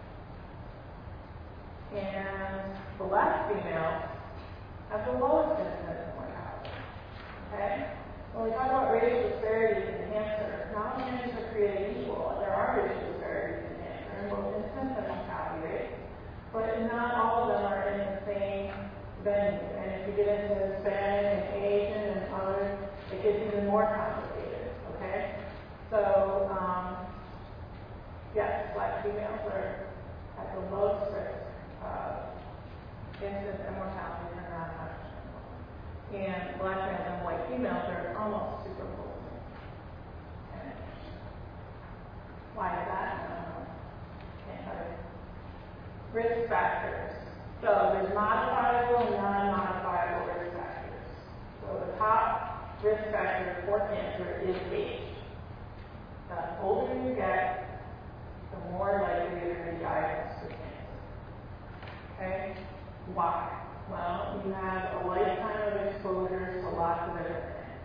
[SPEAKER 1] And black females have the lowest incidence and mortality. Okay? When we talk about racial disparities in cancer, not all cancers are created equal. There are racial disparities in cancer in both incidence and mortality rates, but not all of them are in the same venue. And if you get into Hispanic and Asian and others, it gets even more complicated. Okay? So, um, yes, black females are at the lowest risk of incidence and mortality in non-Hodgkin. And black males and white females are almost superimposed. Okay. Why is that? I don't know. Can't tell you. Risk factors. So there's modifiable and non-modifiable risk factors. So the top risk factor for cancer is age. The older you get, the more likely you're going to be diagnosed with cancer. Okay? Why? Well, you have a lifetime of exposure to lots of different things.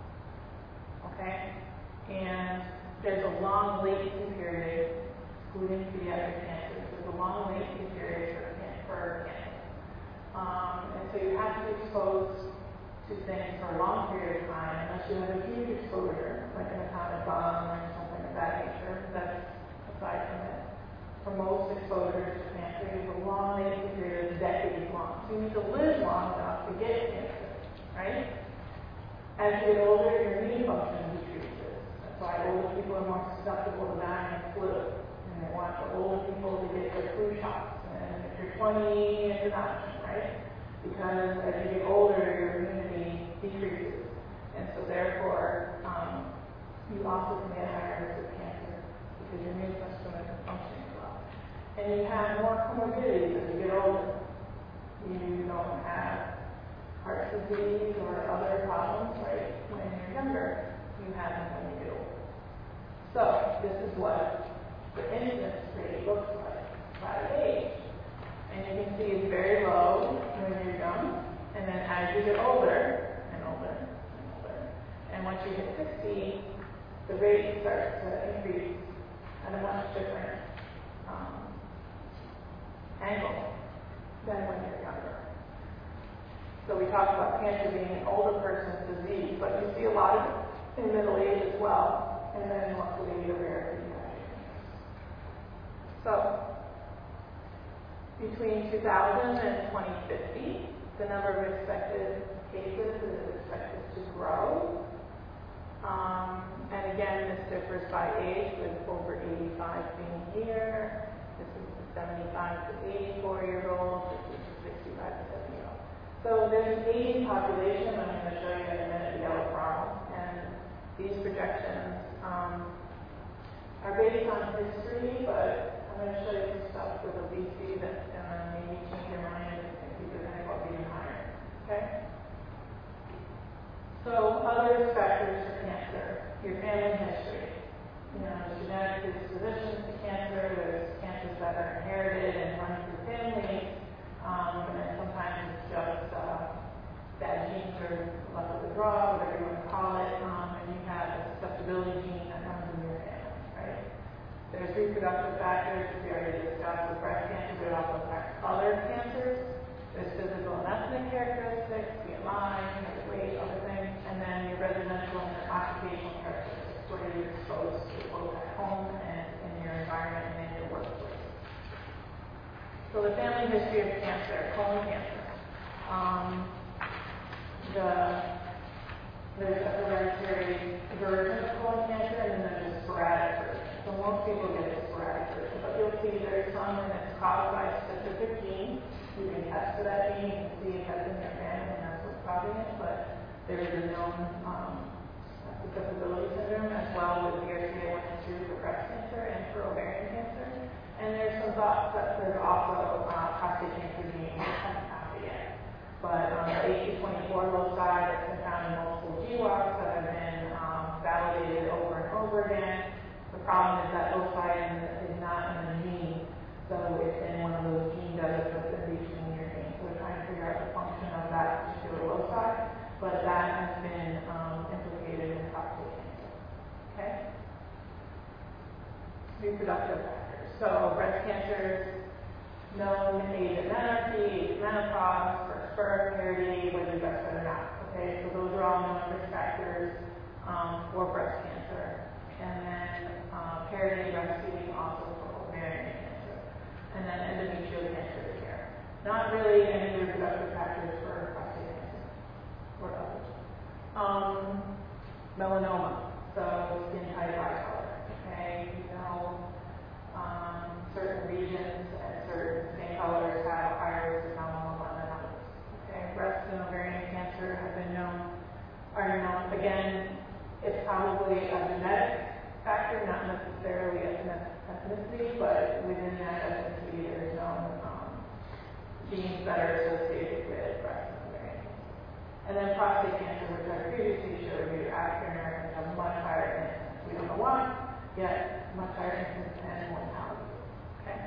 [SPEAKER 1] Okay? And there's a long latency period, including pediatric cancers. There's a long latency period for, can- for cancer. Um, and so you have to be exposed to things for a long period of time, unless you have a huge exposure, like an atomic bomb or something of that nature. That's aside from it. For most exposures to cancer, you have a long latency period, decades long. So you need to live long enough to get cancer, right? As you get older, your immune function decreases. That's why older people are more susceptible to dying of flu. And they want the older people to get their flu shots. And if you're twenty, it's an option, right? Because as you get older, your immunity decreases. And so therefore, um, you also can get higher risk of cancer because your immune system isn't functioning well. And you have more comorbidities as you get older. You don't have heart disease or other problems, right? When you're younger, you have them when you get older. So this is what the incidence rate looks like by age. And you can see it's very low when you're young, and then as you get older, and older, and older, and once you hit sixty, the rate starts to increase at a much different um, angle than when you're younger. So we talk about cancer being an older person's disease, but you see a lot of it in middle age as well, and then luckily the rare pediatric cancers. So between two thousand and twenty fifty, the number of expected cases is expected to grow. Um, and again, this differs by age, with over eighty-five being here. This is the seventy-five to eighty-four year old. This is the sixty-five to seventy year old. So there's an aging population. I'm going to show you in a minute the yellow problem. And these projections um, are based on history, but I'm going to show you some stuff with obesity that uh, maybe change your mind and think you're going to go even higher. Okay? So other risk factors for cancer, your family history. You know, there's genetic predispositions to cancer, there's cancers that are inherited and run through families, um, and then sometimes it's just uh, bad genes or luck of the draw, whatever you want to call it, um, and you have a susceptibility gene that runs in your family, right? There's reproductive factors, we already discussed with breast cancer, but it also affects other cancers. There's physical and ethnic characteristics, B M I, height, weight, other things, and then your residential and your occupational characteristics, what are you exposed to both at home and in your environment and in your workplace. So the family history of cancer, colon cancer. Um, the, there's a hereditary version of colon cancer, and then there's a sporadic version. So most people get it sporadically, but you'll see there's some and it's caused by a specific gene. You can test for that gene and see if that's in your family and that's what's causing it, but there is a known um, susceptibility syndrome as well with B R C A one and two for breast cancer and for ovarian cancer. And there's some thoughts that there's also uh, prostate cancer gene, we haven't found it yet. But um, the H two twenty-four loci that's been found in multiple G WAS that have been um, validated over and over again. The problem is that loci is not in the gene, so it's in one of those gene deserts that's in between your genes. So we're trying to figure out the function of that particular loci, but that has been um, implicated in prostate cancer. Okay? Reproductive factors. So breast cancer, known age of menarche, age of menopause, first birth, parity, whether you breastfed or not. Okay, so those are all known risk factors um, for breast cancer. And then uh, parity, breastfeeding, also for ovarian cancer. And then endometrial cancer care. Not really any reproductive factors for prostate cancer or others. Um, melanoma, so skin type, eye color. Okay, you know, um, certain regions and certain skin colors have higher risk of melanoma than others. Okay, breast and ovarian cancer have been known, are known, again, it's probably a genetic factor, not necessarily ethnicity, but within that ethnicity there's known um, genes that are associated with breast and ovarian cancer. And then prostate cancer, which I previously showed you, African Americans have much higher incidence. We don't know why, yet much higher incidence and mortality. Okay.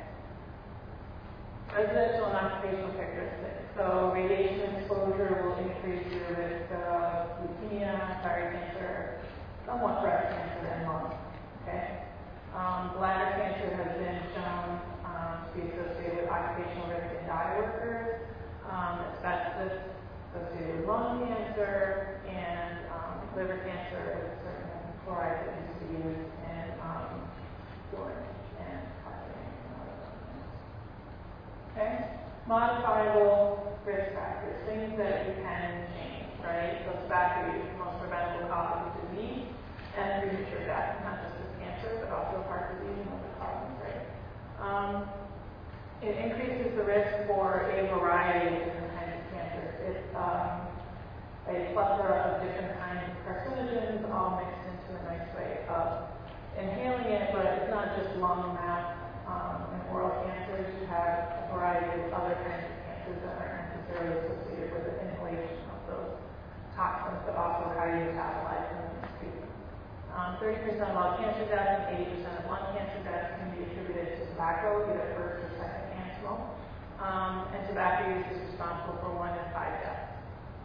[SPEAKER 1] Residential and occupational characteristics. So radiation exposure will increase your risk of leukemia, thyroid cancer, somewhat breast cancer, and lung. Okay. Um, bladder cancer has been shown um, to be associated with occupational risk in dye workers. Um, asbestos associated with lung cancer, and um, liver cancer with certain chlorides that used to be used in um, fluorine and carbonate and other things. Okay? Modifiable risk factors, things that you can change, right? So tobacco use, the most preventable cause of disease and premature death, not just with cancer, but also heart disease and other causes, right? Um, it increases the risk for a variety of different kinds of cancers. It's um, a plethora of different kinds of carcinogens all mixed into a nice way of inhaling it, but it's not just lung, mouth, um, and oral cancers. You have a variety of other kinds of cancers that aren't necessarily associated with the inhalation of those toxins, but also how you metabolize them and excrete them. Um, thirty percent of all cancer deaths and eighty percent of lung cancer deaths can be attributed to tobacco, either first or second hand smoke. Um, and tobacco use is responsible for one in five deaths.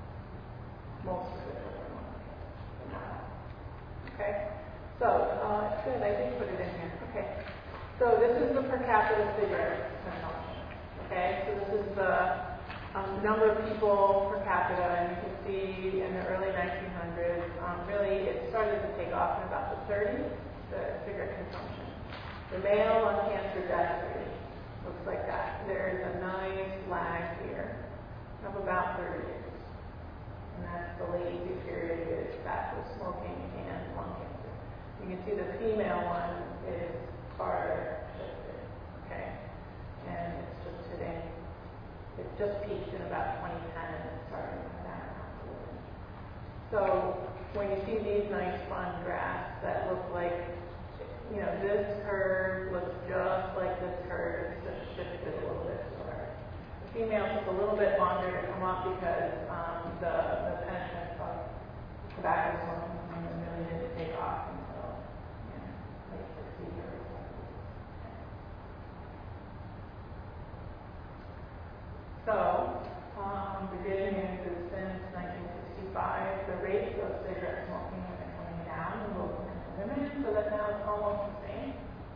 [SPEAKER 1] Most of it are lung cancer, not all. Okay? So, uh, good, I did put it in here. Okay. So this is the per capita cigarette consumption. Okay, so this is the um, number of people per capita, and you can see in the early nineteen hundreds, um, really it started to take off in about the thirties, the cigarette consumption. The male lung cancer death rate looks like that. There's a nice lag here of about thirty years. And that's the latency period is tobacco smoking and lung cancer. You can see the female one is farther shifted, okay? And it's just hitting, it just peaked in about twenty ten and it's starting to come down a little bit. So when you see these nice fun graphs that look like, you know, this curve looks just like this curve, it's just shifted a little bit slower. The female took a little bit longer to come up because um, the, the penetrance of tobacco smoking really didn't take off until, you know, late sixties or seventies. So, um, the good news is since nineteen sixty-five, the rates of cigarette smoking have been coming down in both men and women, so that now it's almost the same.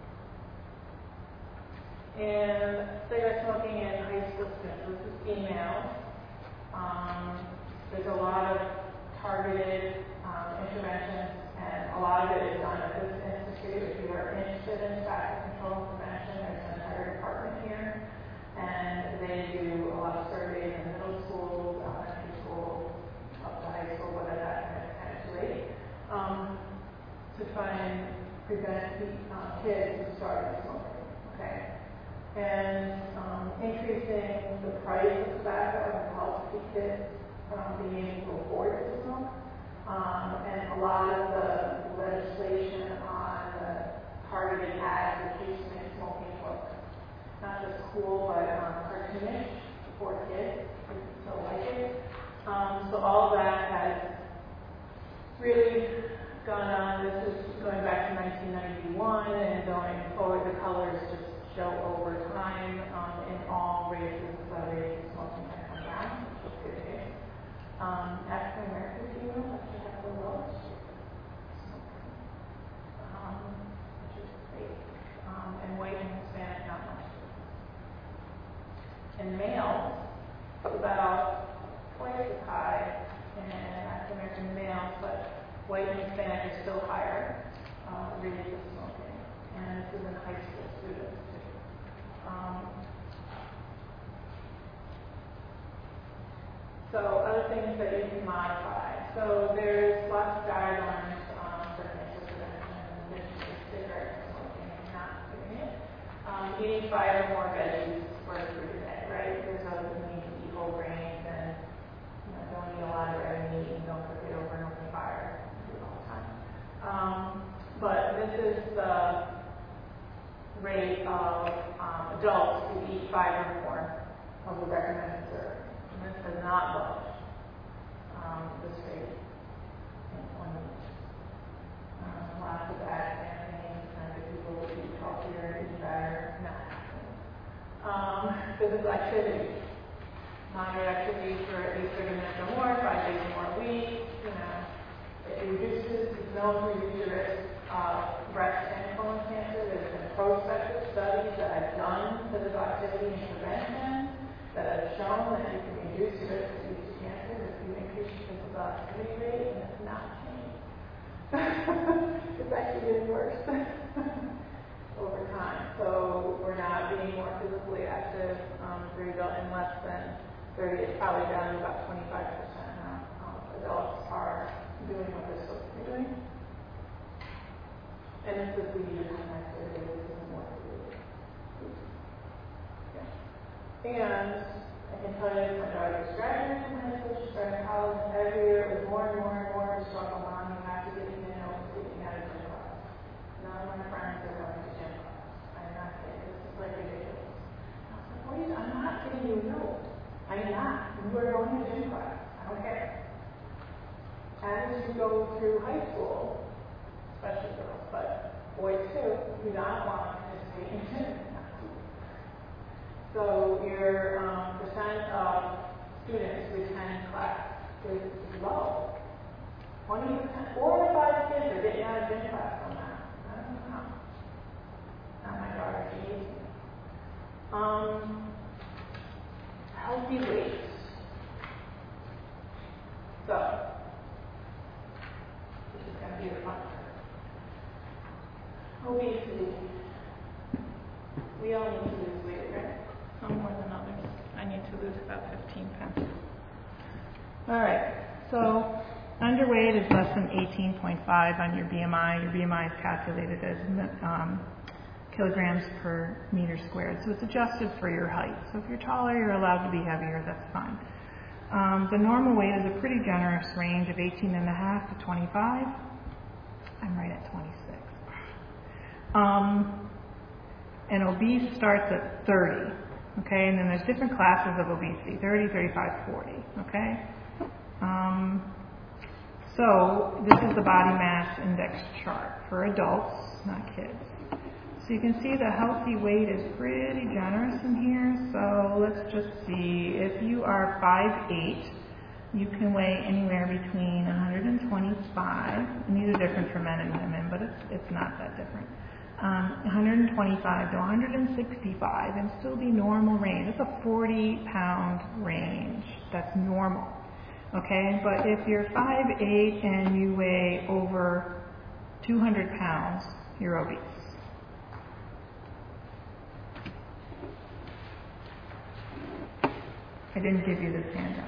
[SPEAKER 1] And cigarette smoking in high school students, this is females. Um, there's a lot of targeted um, interventions, and a lot of it is done at this institute. If you are interested in tobacco control prevention, there's an entire department here, and they do a lot of surveys in middle schools, elementary schools, up to high school, whatever that kind of, kind of rate, um, to try and prevent uh, kids from starting smoking, okay? And um, increasing the price of tobacco helps keep kids from being able to afford to smoke. Um, and a lot of the legislation on the targeted ads that keeps smoking looks not just cool, but um, cartoonish for kids. Kids still like it. Um, so all of that has really gone on. This is going back to nineteen ninety-one, and going forward, the colors just show over time um, in all races, the rates of smoking have come down, which is good. Um, African American females actually have the lowest smoking, um, which is great. Um, and white and Hispanic not much. And males, it's about twice as high in African American males, but white and Hispanic is still higher uh, rates of smoking. And this is in high school students too. Um, So other things that you can modify. So there's lots of guidelines um, for cancer prevention, in addition to cigarette smoking and not doing it. Um, eating five or more veggies for a food a day, right? There's other need to eat whole grains and you know, don't eat a lot of red meat and don't cook it over an open fire. Do it all the time. Um, but this is the rate of um, adults who eat five or more of the recommended serving. This has not budged um, this rate in twenty years. Um, lots of ad campaigns trying to get people to eat healthier, eat better, not happening. Um, physical activity. Moderate activity for at least thirty minutes or more, five days or more a week. You know, it reduces, it's known to reduce the risk of breast and colon cancer. There's been prospective studies that have done physical activity and prevention that have shown that you can reduce your risk of future cancer if you increase your physical activity rate, and it's not changed. It's actually getting worse over time. So we're not being more physically active um, for adults in less than thirty. It's probably down to about twenty-five percent now. Um, adults are doing what they're supposed to be doing. And this is leisure time activity. This is more food. And I can tell you, my daughter was graduating from high school, she started college, and every year it was more and more and more of a struggle. Mom, you have to get me a note so you can get out of gym class. None of my friends are going to gym class. I'm not kidding. This is like ridiculous. I was like, wait, I'm not getting you a note. I'm not. You are going to gym class. I don't care. As you go through high school, especially girls, but boys too, do not want to participate in gym. So your um, percent of students who attend class is low. twenty percent, four or five kids are getting out of gym class on that. I don't know how. Not my daughter, she needs me. Um, healthy weight. So, this is going to be the fun part. Obesity. We all need to lose weight, right? Some more than others. I need to lose about fifteen pounds. All right. So underweight is less than eighteen point five on your B M I. Your B M I is calculated as um, kilograms per meter squared. So it's adjusted for your height. So if you're taller, you're allowed to be heavier. That's fine. Um, the normal weight is a pretty generous range of eighteen and a half to twenty-five. I'm right at twenty-six. Um, and obese starts at thirty. Okay, and then there's different classes of obesity, thirty, thirty-five, forty, okay? Um, so this is the body mass index chart for adults, not kids. So you can see the healthy weight is pretty generous in here. So let's just see, if you are five eight, you can weigh anywhere between one hundred twenty-five, and these are different for men and women, but it's, it's not that different. Um, one hundred twenty-five to one hundred sixty-five, and still be normal range. It's a forty pound range. That's normal. Okay, but if you're five eight and you weigh over two hundred pounds, you're obese. I didn't give you this handout.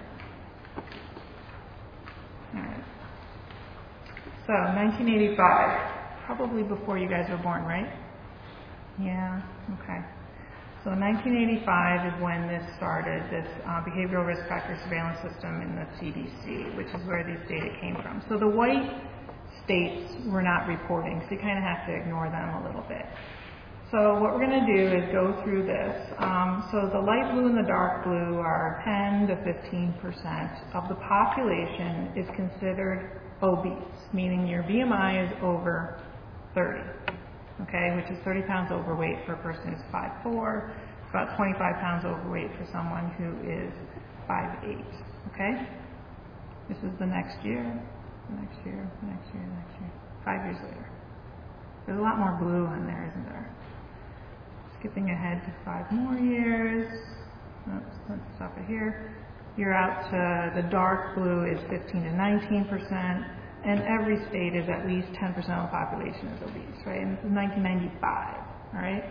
[SPEAKER 1] All right. So, nineteen eighty-five.
[SPEAKER 5] probably before you guys were born, right? Yeah, okay. So nineteen eighty-five is when this started, this uh, behavioral risk factor surveillance system in the C D C, which is where these data came from. So the white states were not reporting, so you kind of have to ignore them a little bit. So what we're going to do is go through this. Um, so the light blue and the dark blue are ten to fifteen percent of the population is considered obese, meaning your B M I is over thirty. Okay, which is thirty pounds overweight for a person who's five foot four, about twenty-five pounds overweight for someone who is five foot eight. Okay? This is the next year, the next year, the next year, the next year. Five years later. There's a lot more blue on there, isn't there? Skipping ahead to five more years. Oops, let's stop it here. You're out to the dark blue is fifteen to nineteen percent. And every state is at least ten percent of the population is obese, right? And this is nineteen ninety-five, all right?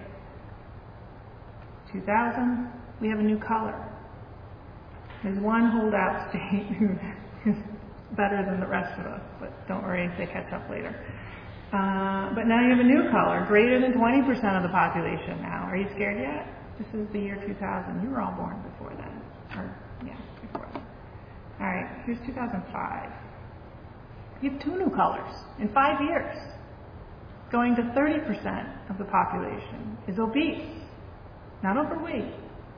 [SPEAKER 5] two thousand, we have a new color. There's one holdout state who is better than the rest of us, but don't worry, they catch up later. Uh, but now you have a new color, greater than twenty percent of the population now. Are you scared yet? This is the year two thousand. You were all born before then. Or, yeah, before then. All right, here's two thousand five. You have two new colors in five years. Going to thirty percent of the population is obese, not overweight.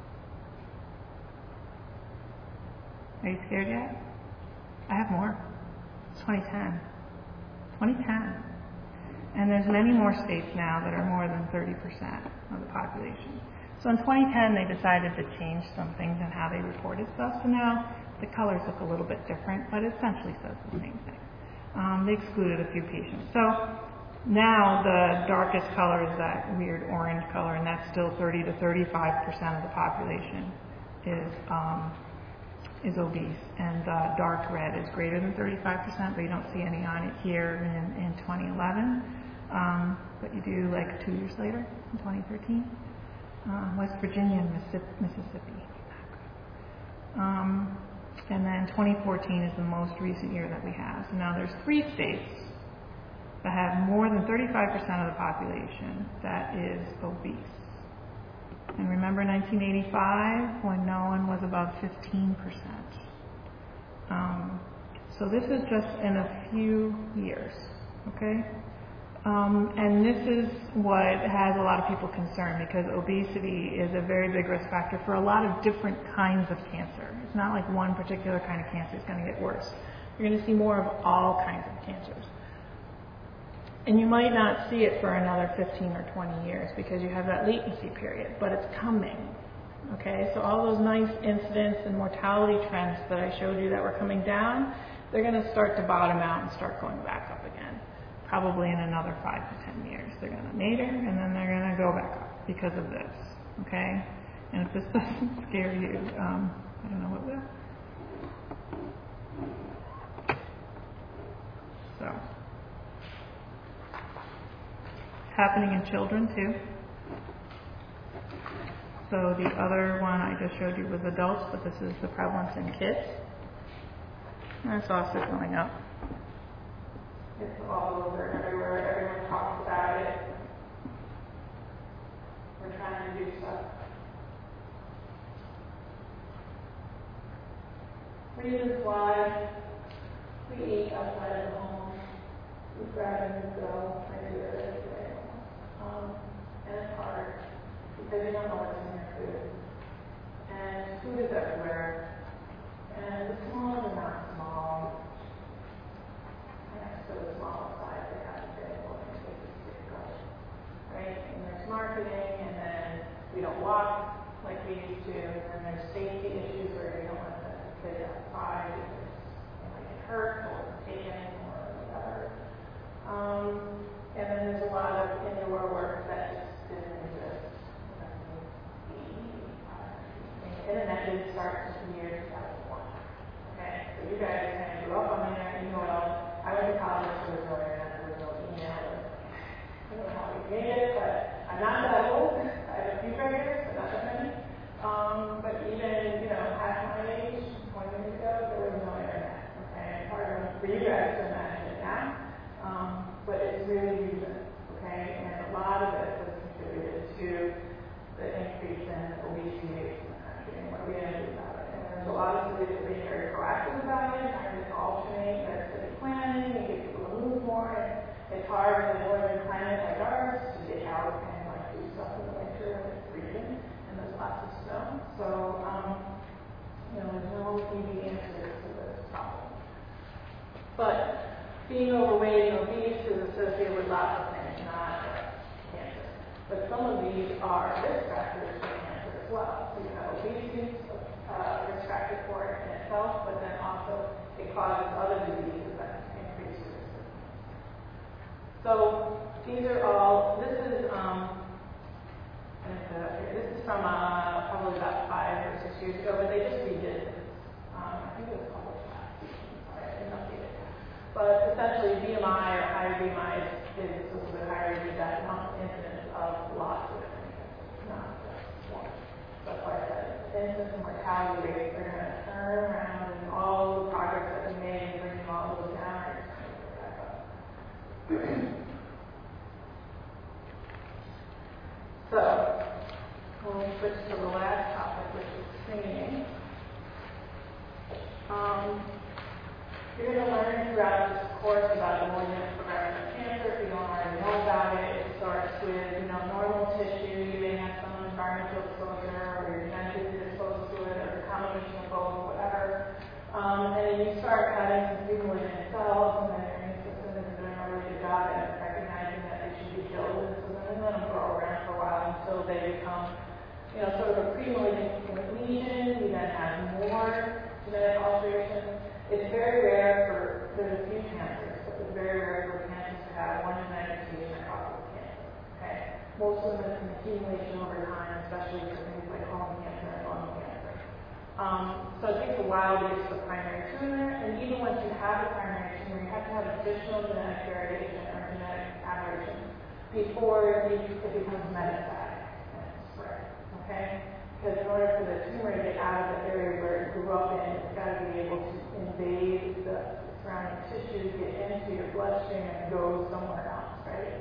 [SPEAKER 5] Are you scared yet? I have more. It's twenty ten. twenty ten. And there's many more states now that are more than thirty percent of the population. So in twenty ten, they decided to change some things in how they reported stuff. So now the colors look a little bit different, but it essentially says the same thing. Um, they excluded a few patients. So now the darkest color is that weird orange color, and that's still thirty to thirty-five percent of the population is um, is obese. And uh, dark red is greater than thirty-five percent, but you don't see any on it here in, in twenty eleven. Um, but you do like two years later, in twenty thirteen. Uh, West Virginia and Mississippi. Um, And then twenty fourteen is the most recent year that we have. So now there's three states that have more than thirty-five percent of the population that is obese. And remember nineteen eighty-five, when no one was above fifteen percent. Um, so this is just in a few years, okay? Um, and this is what has a lot of people concerned, because obesity is a very big risk factor for a lot of different kinds of cancer. It's not like one particular kind of cancer is going to get worse. You're going to see more of all kinds of cancers. And you might not see it for another fifteen or twenty years because you have that latency period, but it's coming. Okay, so all those nice incidence and mortality trends that I showed you that were coming down, they're going to start to bottom out and start going back up again. Probably in another five to ten years. They're going to nadir and then they're going to go back up because of this. Okay? And if this doesn't scare you, um, I don't know what will. So, it's happening in children too. So the other one I just showed you was adults, but this is the prevalence in kids. And it's also going up.
[SPEAKER 1] It's all over everywhere. Everyone talks about it. We're trying to do stuff. Reason why we eat outside of the home. We'd rather go regularly. Um, and it's hard because you don't know what's in your food. And food is everywhere. And the small are not small. So the small size they have available in cases of growth, right? And there's marketing, and then we don't walk like we used to, and then there's safety issues where you don't want the kids outside because they might get hurt or taken or whatever. Um, and then there's a lot of indoor work that just didn't exist. The internet did start in the year two thousand one. Okay, so you guys kind of grew up on the internet, you know it all. I went to college, there was no internet, there was no email. I don't know how we made it, but I'm not that old. I have a few grandparents, but not that many. Um, but even, you know, half my age, twenty years ago, there was no internet. Okay, it's hard for you guys to imagine it now. Um, but it's really recent, okay? And a lot of it has contributed to the increase in obesity rates in the country and what we're going to do about it. And there's a lot of cities that are being very proactive about it, trying to alternate their city planning and get people to move more. And it's hard in a northern climate like ours to get out and like do stuff in the winter when it's freezing and there's lots of snow. So, um, you know, there's no easy answer to this problem. But being overweight and obese is associated with lots of things, not cancer. But some of these are risk factors for cancer as well. So you have obesity, uh, risk factor for it in itself, but then also it causes other diseases that increase your risk. So these are all, this is, um, this is from uh, probably about five or six years ago, but they just redid this. Um, I think it was published last week. Sorry, I didn't update it. But essentially, B M I or higher B M I is, is a little bit higher than that incidence of lots of different cancers, not just one. That's why I said incidence and mortality rates are going to turn around, and all the progress that we made in bringing all those down are just going to go back up. So, we'll switch to the last topic, which is screening. Um, You're going to learn throughout this course about the morbid progression of cancer. If you don't already know about it, it starts with, you know, normal tissue. You may have some environmental exposure, or you're genetically exposed to it, or a combination of both, whatever. Um, and then you start having some pre-malignant cells, and then your immune system isn't doing a really good job at recognizing that they should be killed, and so then let them grow around for a while until they become, you know, sort of a pre-malignant lesion. You then have more genetic alterations. It's very rare for, there's a few cancers, but it's very rare for cancers to have one genetic mutation that causes cancer. Okay? Most of them is an accumulation over time, especially for things like colon cancer and lung cancer. Um, so it takes a while to get to the primary tumor, and even once you have a primary tumor, you have to have additional genetic variation or genetic aberration before you, it becomes metastatic and it spreads. Okay? Because in order for the tumor to get out of the area where it grew up in, it's got to be able to invade the surrounding tissue, get into your bloodstream, and go somewhere else, right?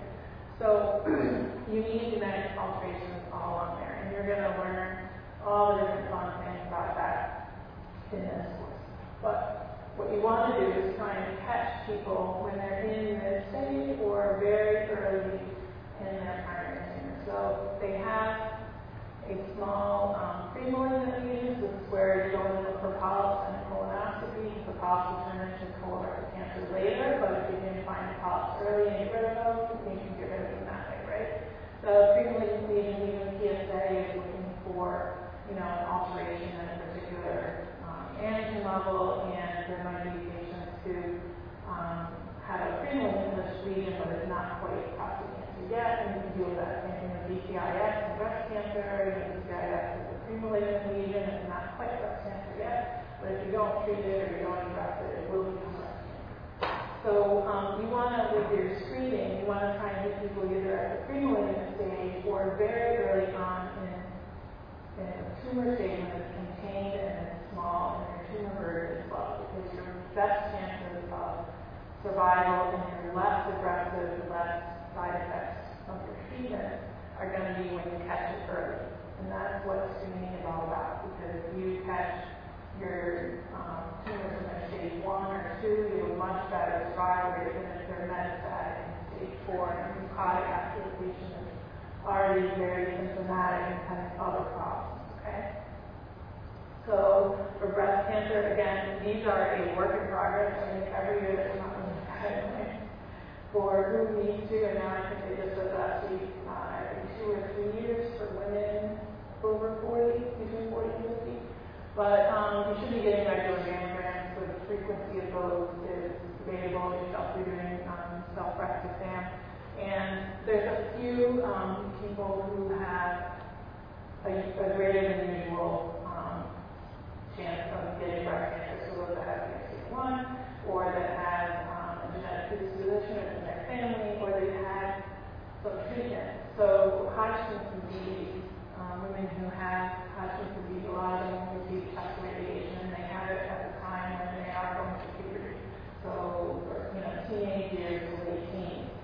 [SPEAKER 1] So you need genetic alterations all on there, and you're going to learn all the different fun things about that in this course. But what you want to do is try and catch people when they're in this stage or very early in their primary tumor. So they have a small um, pre-malignant lesion. This is where you go in for polyps and colonoscopy. The polyps will turn into colorectal cancer later, but if you can find the polyps early and get rid of them, you can get rid of them that way, right? The pre-malignant lesion, even P S A is looking for, you know, an alteration in a particular um, antigen level, and there might be patients who um, have a pre-malignant lesion, but it's not quite prostate cancer yet, and you can deal with that. Same thing with D C I S and breast cancer. You know, D C I S is a pre-malignant lesion, it's not quite breast cancer yet, but if you don't treat it or you don't address it, it will become breast cancer. So um, you want to, with your screening, you want to try and get people either at the pre-malignant stage or very early on in, in a tumor stage when it's contained and it's small and your tumor burden is low, because your best chances of survival and your less aggressive, less side effects of your treatment are going to be when you catch it early. And that's what screening is all about, because if you catch your um, tumors in their stage one or two, you have a much better survival rate than if they're metastatic in stage four and mucotic after the lesion is already very symptomatic and has other problems. Okay? So for breast cancer, again, these are a work in progress. I think every year that we're not going to guidelines for who needs to, and now I think they just said last week, uh, every two or three years for women over forty, between forty and fifty. But um, you should be getting regular mammograms, so the frequency of those is debatable. Yourself, you're doing um, self-breast exam. And there's a few um, people who have a, a greater than usual um, chance of getting breast cancer, so those that have B R C A one, or that have um, a genetic predisposition in their family, or they've had some treatment. So Hodgkin's disease, um, women who have Hodgkin's disease, a lot of them will receive check radiation, and they have it at the time when they are going through puberty. So, for, you know, teenage years to late teens.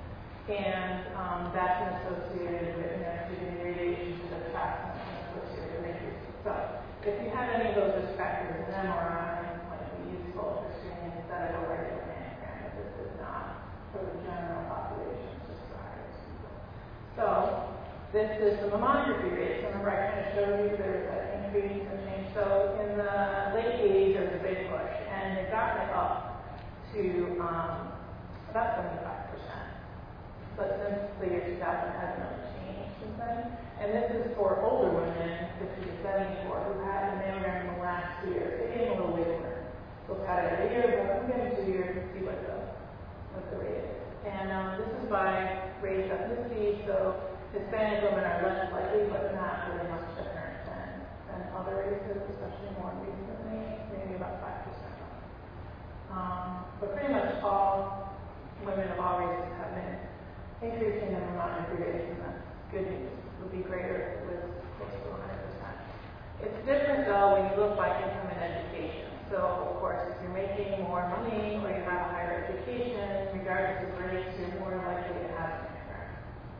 [SPEAKER 1] And um, that's been associated with, you know, giving radiation to the chest and associated with increase. So if you have any of those risk factors, an M R I might be useful for screening instead of a regular mammogram, but this is not for the general population, it's just for high-risk people. So this is the mammography rate. So remember I kind of showed you there's an increase and change. So in the late eighties, there was a big push, and it got it up to um, about seventy-five percent. But since the year two thousand, it hasn't really changed since then. And this is for older women, fifty to seventy-four, who had a mammogram in the last year. It came a little later. So it's got it every year, but we'll give it two years and see what the, what the rate is. And um, this is by race ethnicity, so Hispanic women are less likely, but not really much different than, than other races, especially more recently, maybe about five percent. Um, but pretty much all women of all races have been increasing the mammography rates, and that's good news. It would be greater if it was close to one hundred percent. It's different though when you look by income and education. So of course, if you're making more money or you have a higher education, regardless of race, you're more likely to have an mammogram.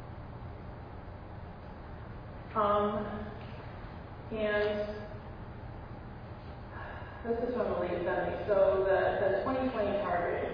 [SPEAKER 1] Um, and this is from the late seventies. So the, the twenty twenty target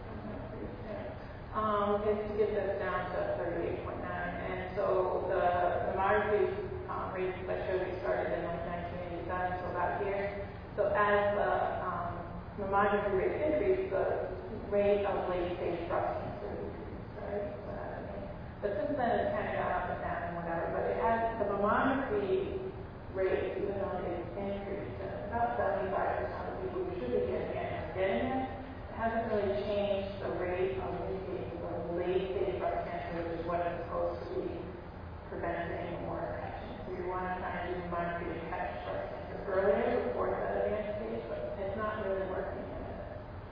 [SPEAKER 1] Um, is to get this down to thirty-eight point nine. And so the mammography um, rates that I showed you started in like nineteen eighty-seven, so about here. So as the um, mammography rate increased, the rate of late-stage breast cancer decreased, right? So that's the thing. But since then, it's kind of gone up and down and whatever. But it has the mammography rate, even though it's increased, and about seventy-five percent of people who should be getting it are getting it. It hasn't really changed the rate of late-stage breast cancer, which is what it's supposed to be preventing or catching. So you want to try and do mammography to catch breast cancer earlier before it's at advanced stage, but it's not really working in it.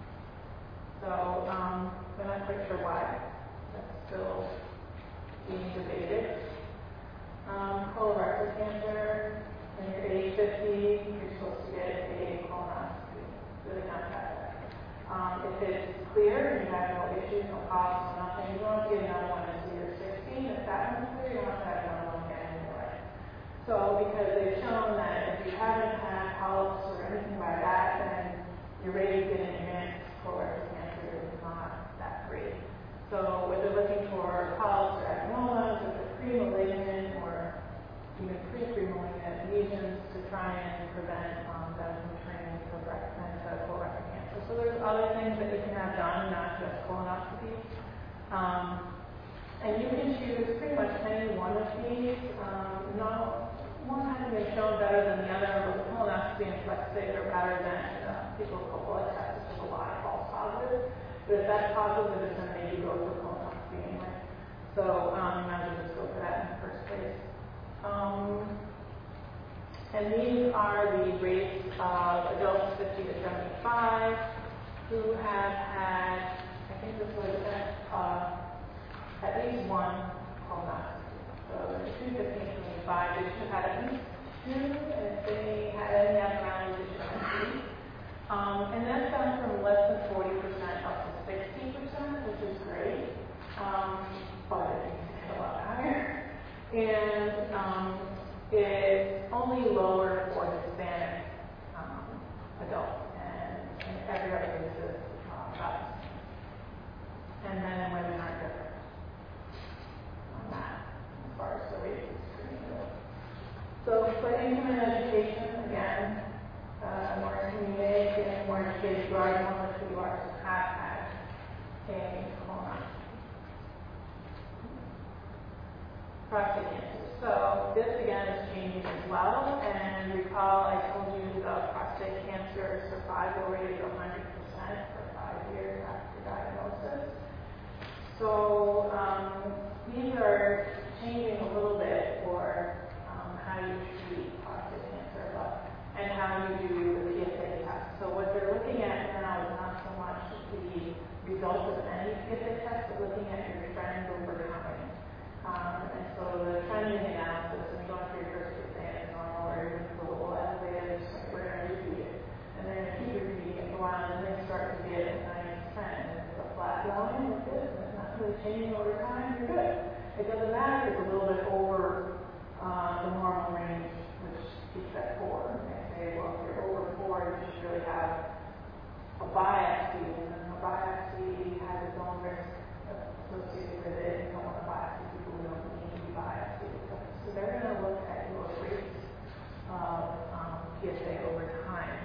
[SPEAKER 1] So um, I'm not quite sure why. That's still being debated. Um, colorectal cancer, when you're age fifty, you're supposed to get a colonoscopy. Really not bad. Um, if it's clear and you have no issues, no polyps, no nothing, you don't have to get another one until you're sixteen. If that one's clear, you don't have to have another one again anyway. So, because they've shown that if you haven't had polyps or anything like that, then your rate of getting advanced colorectal cancer is not that great. So, what they're looking for polyps or adenomas, if they're pre-malignant or even pre-pre-malignant lesions to try and prevent um, them from turning into breast into colorectal cancer. So there's other things that you can have done, not just colonoscopy. Um, and you can choose pretty much any one of these. Um, no, one hasn't been shown better than the other, but the colonoscopy and FlexSig are better than uh, people's blood tests, which have a lot of false positives. But if that's positive, it's going to make you go for colonoscopy anyway. So um, you might as well just go for that in the first place. Um, and these are the rates of adults fifty to seventy-five who have had, I think this was uh, at least one colonoscopy. So the two fifteen to seventy-five, they should have had at least two, and if they had any abnormalities, they should have three. Um, and that's gone from less than forty percent up to sixty percent, which is great. Um, but it needs to get a lot higher. And um, it's only lower for Hispanic um, adults, and, and every other race is uh, about the same. And men and women are different on that, as far as the race is concerned. So for income and education, again, uh, more income you make and more educated you are, the more likely you are to have had a colonoscopy. Prostate cancer. So this again is changing as well. And recall I told you the prostate cancer survival rate of one hundred percent for five years after diagnosis. So um, these are changing a little bit for um, how you treat prostate cancer, but and how you do the P S A test. So what they're looking at now is not so much the results of any P S A test, but looking at your trend over time. Um, and so the trending analysis, when you go through your first P S A and it's normal, or even a little elevated, we're going to repeat it. And they're going to keep repeating it for a while, and then they start to get a nice trend. And it's a flat line like this, and it's not really changing over time, you're good. It doesn't matter if it's a little bit over uh, the normal range, which keeps at four. And they say, well, if you're over four, you should really have a biopsy, and then a biopsy has its own risk associated with it. You don't want to biopsy people who don't need to be biopsied. So they're going to look at your rates of um, P S A over time.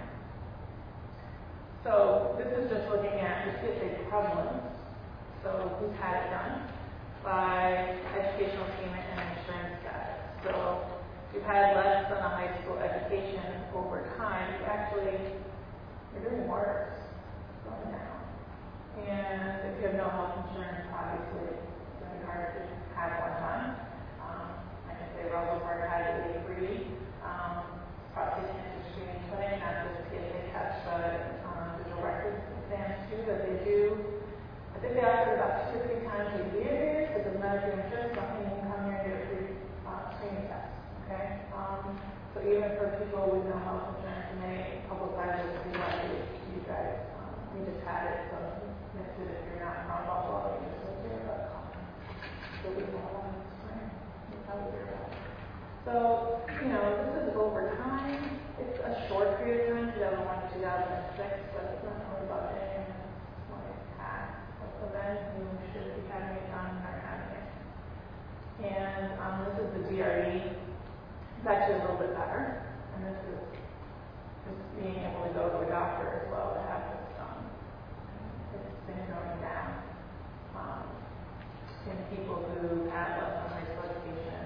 [SPEAKER 1] So this is just looking at the P S A prevalence. So who's had it done by educational attainment and insurance status. So if you've had less than a high school education over time, you actually, you're doing worse going down. And if you have no health insurance, obviously, it's going to be hard to have one time. Um, I can say Roswell Park has a free um, prostate cancer screening clinic, not just P S A test, but um, digital records exams too that they do. I think they offer it about two or three times a year here, so the medical insurance company can come here and get a free uh, screening test. Okay? Um, so even for people with no health insurance, and they publicize it pretty widely, you guys, um, we just had it, so miss it if you're not from Buffalo, you just live here, but um, so we have a lot of spring. You probably hear about it. So, you know, this is over time. It's a short period of time, two thousand one to two thousand six, but it's not really about anything. It's like half of the men who should be having it done are having it. And um, this is the D R E. It's actually a little bit better. And this is just being able to go to a doctor as well to have this done. It's been going down um, in people who have less than high school education.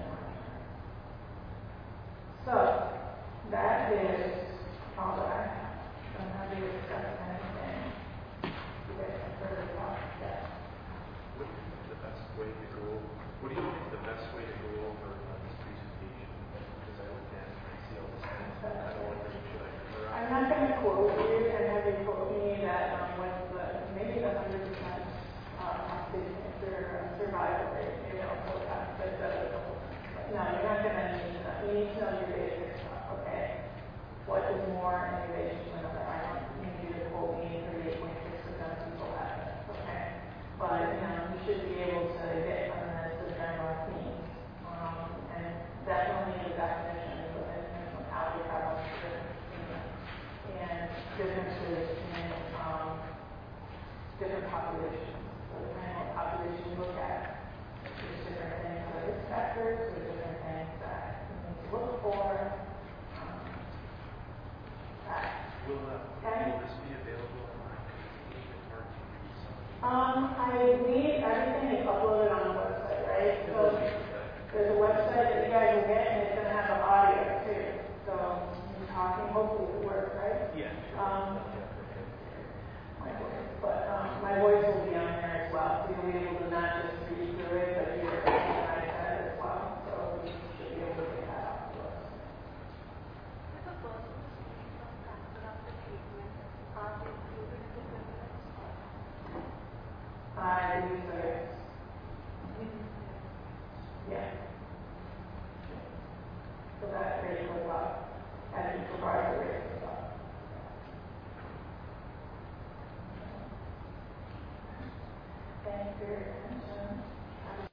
[SPEAKER 1] So that is all that I have. I'm happy to discuss anything you guys have heard about that.
[SPEAKER 4] What do you think is the best way to go? What do you think is the best way to go over uh, this presentation? Because I look at it and I see all this things, I don't want to make sure I cover up.
[SPEAKER 1] I'm not going to quote you and have you quote me that um, what's the maybe the hundred percent prostate cancer survival rate. Maybe I'll quote that. But the, no, you're not going to need that. You need to know your basic stuff. Okay. What is more innovation than another? I don't need you to quote me thirty-eight point six percent of people have it. Okay. But you know, you should be able to get from this the general themes. Um, and definitely the definitions of infant mortality prevalence and differences in um, different populations. So depending on what population you look at, there's different things that are risk factors, there's different things that you need to look for. Um, that.
[SPEAKER 4] Will, uh,
[SPEAKER 1] Okay.
[SPEAKER 4] will this be available online? It's hard to read something.
[SPEAKER 1] Um, I believe everything is uploaded on the website, right?
[SPEAKER 4] It
[SPEAKER 1] So
[SPEAKER 4] will be, okay.
[SPEAKER 1] there's a website that you guys will get, and it's going to have an audio too. So you're talking, hopefully it works, right?
[SPEAKER 4] Yeah.
[SPEAKER 1] Um,
[SPEAKER 4] Yeah, okay.
[SPEAKER 1] my voice, but um, my voice will be on there as well. So you'll be able to not just read through it, but hear everything that I said as well. So you should be able to get that out to us.
[SPEAKER 3] With the book, some facts about the treatment, are they included in the benefits?
[SPEAKER 1] I believe so, yes. Yeah. So that rate goes up, as you provide the rate goes up. Thank you for your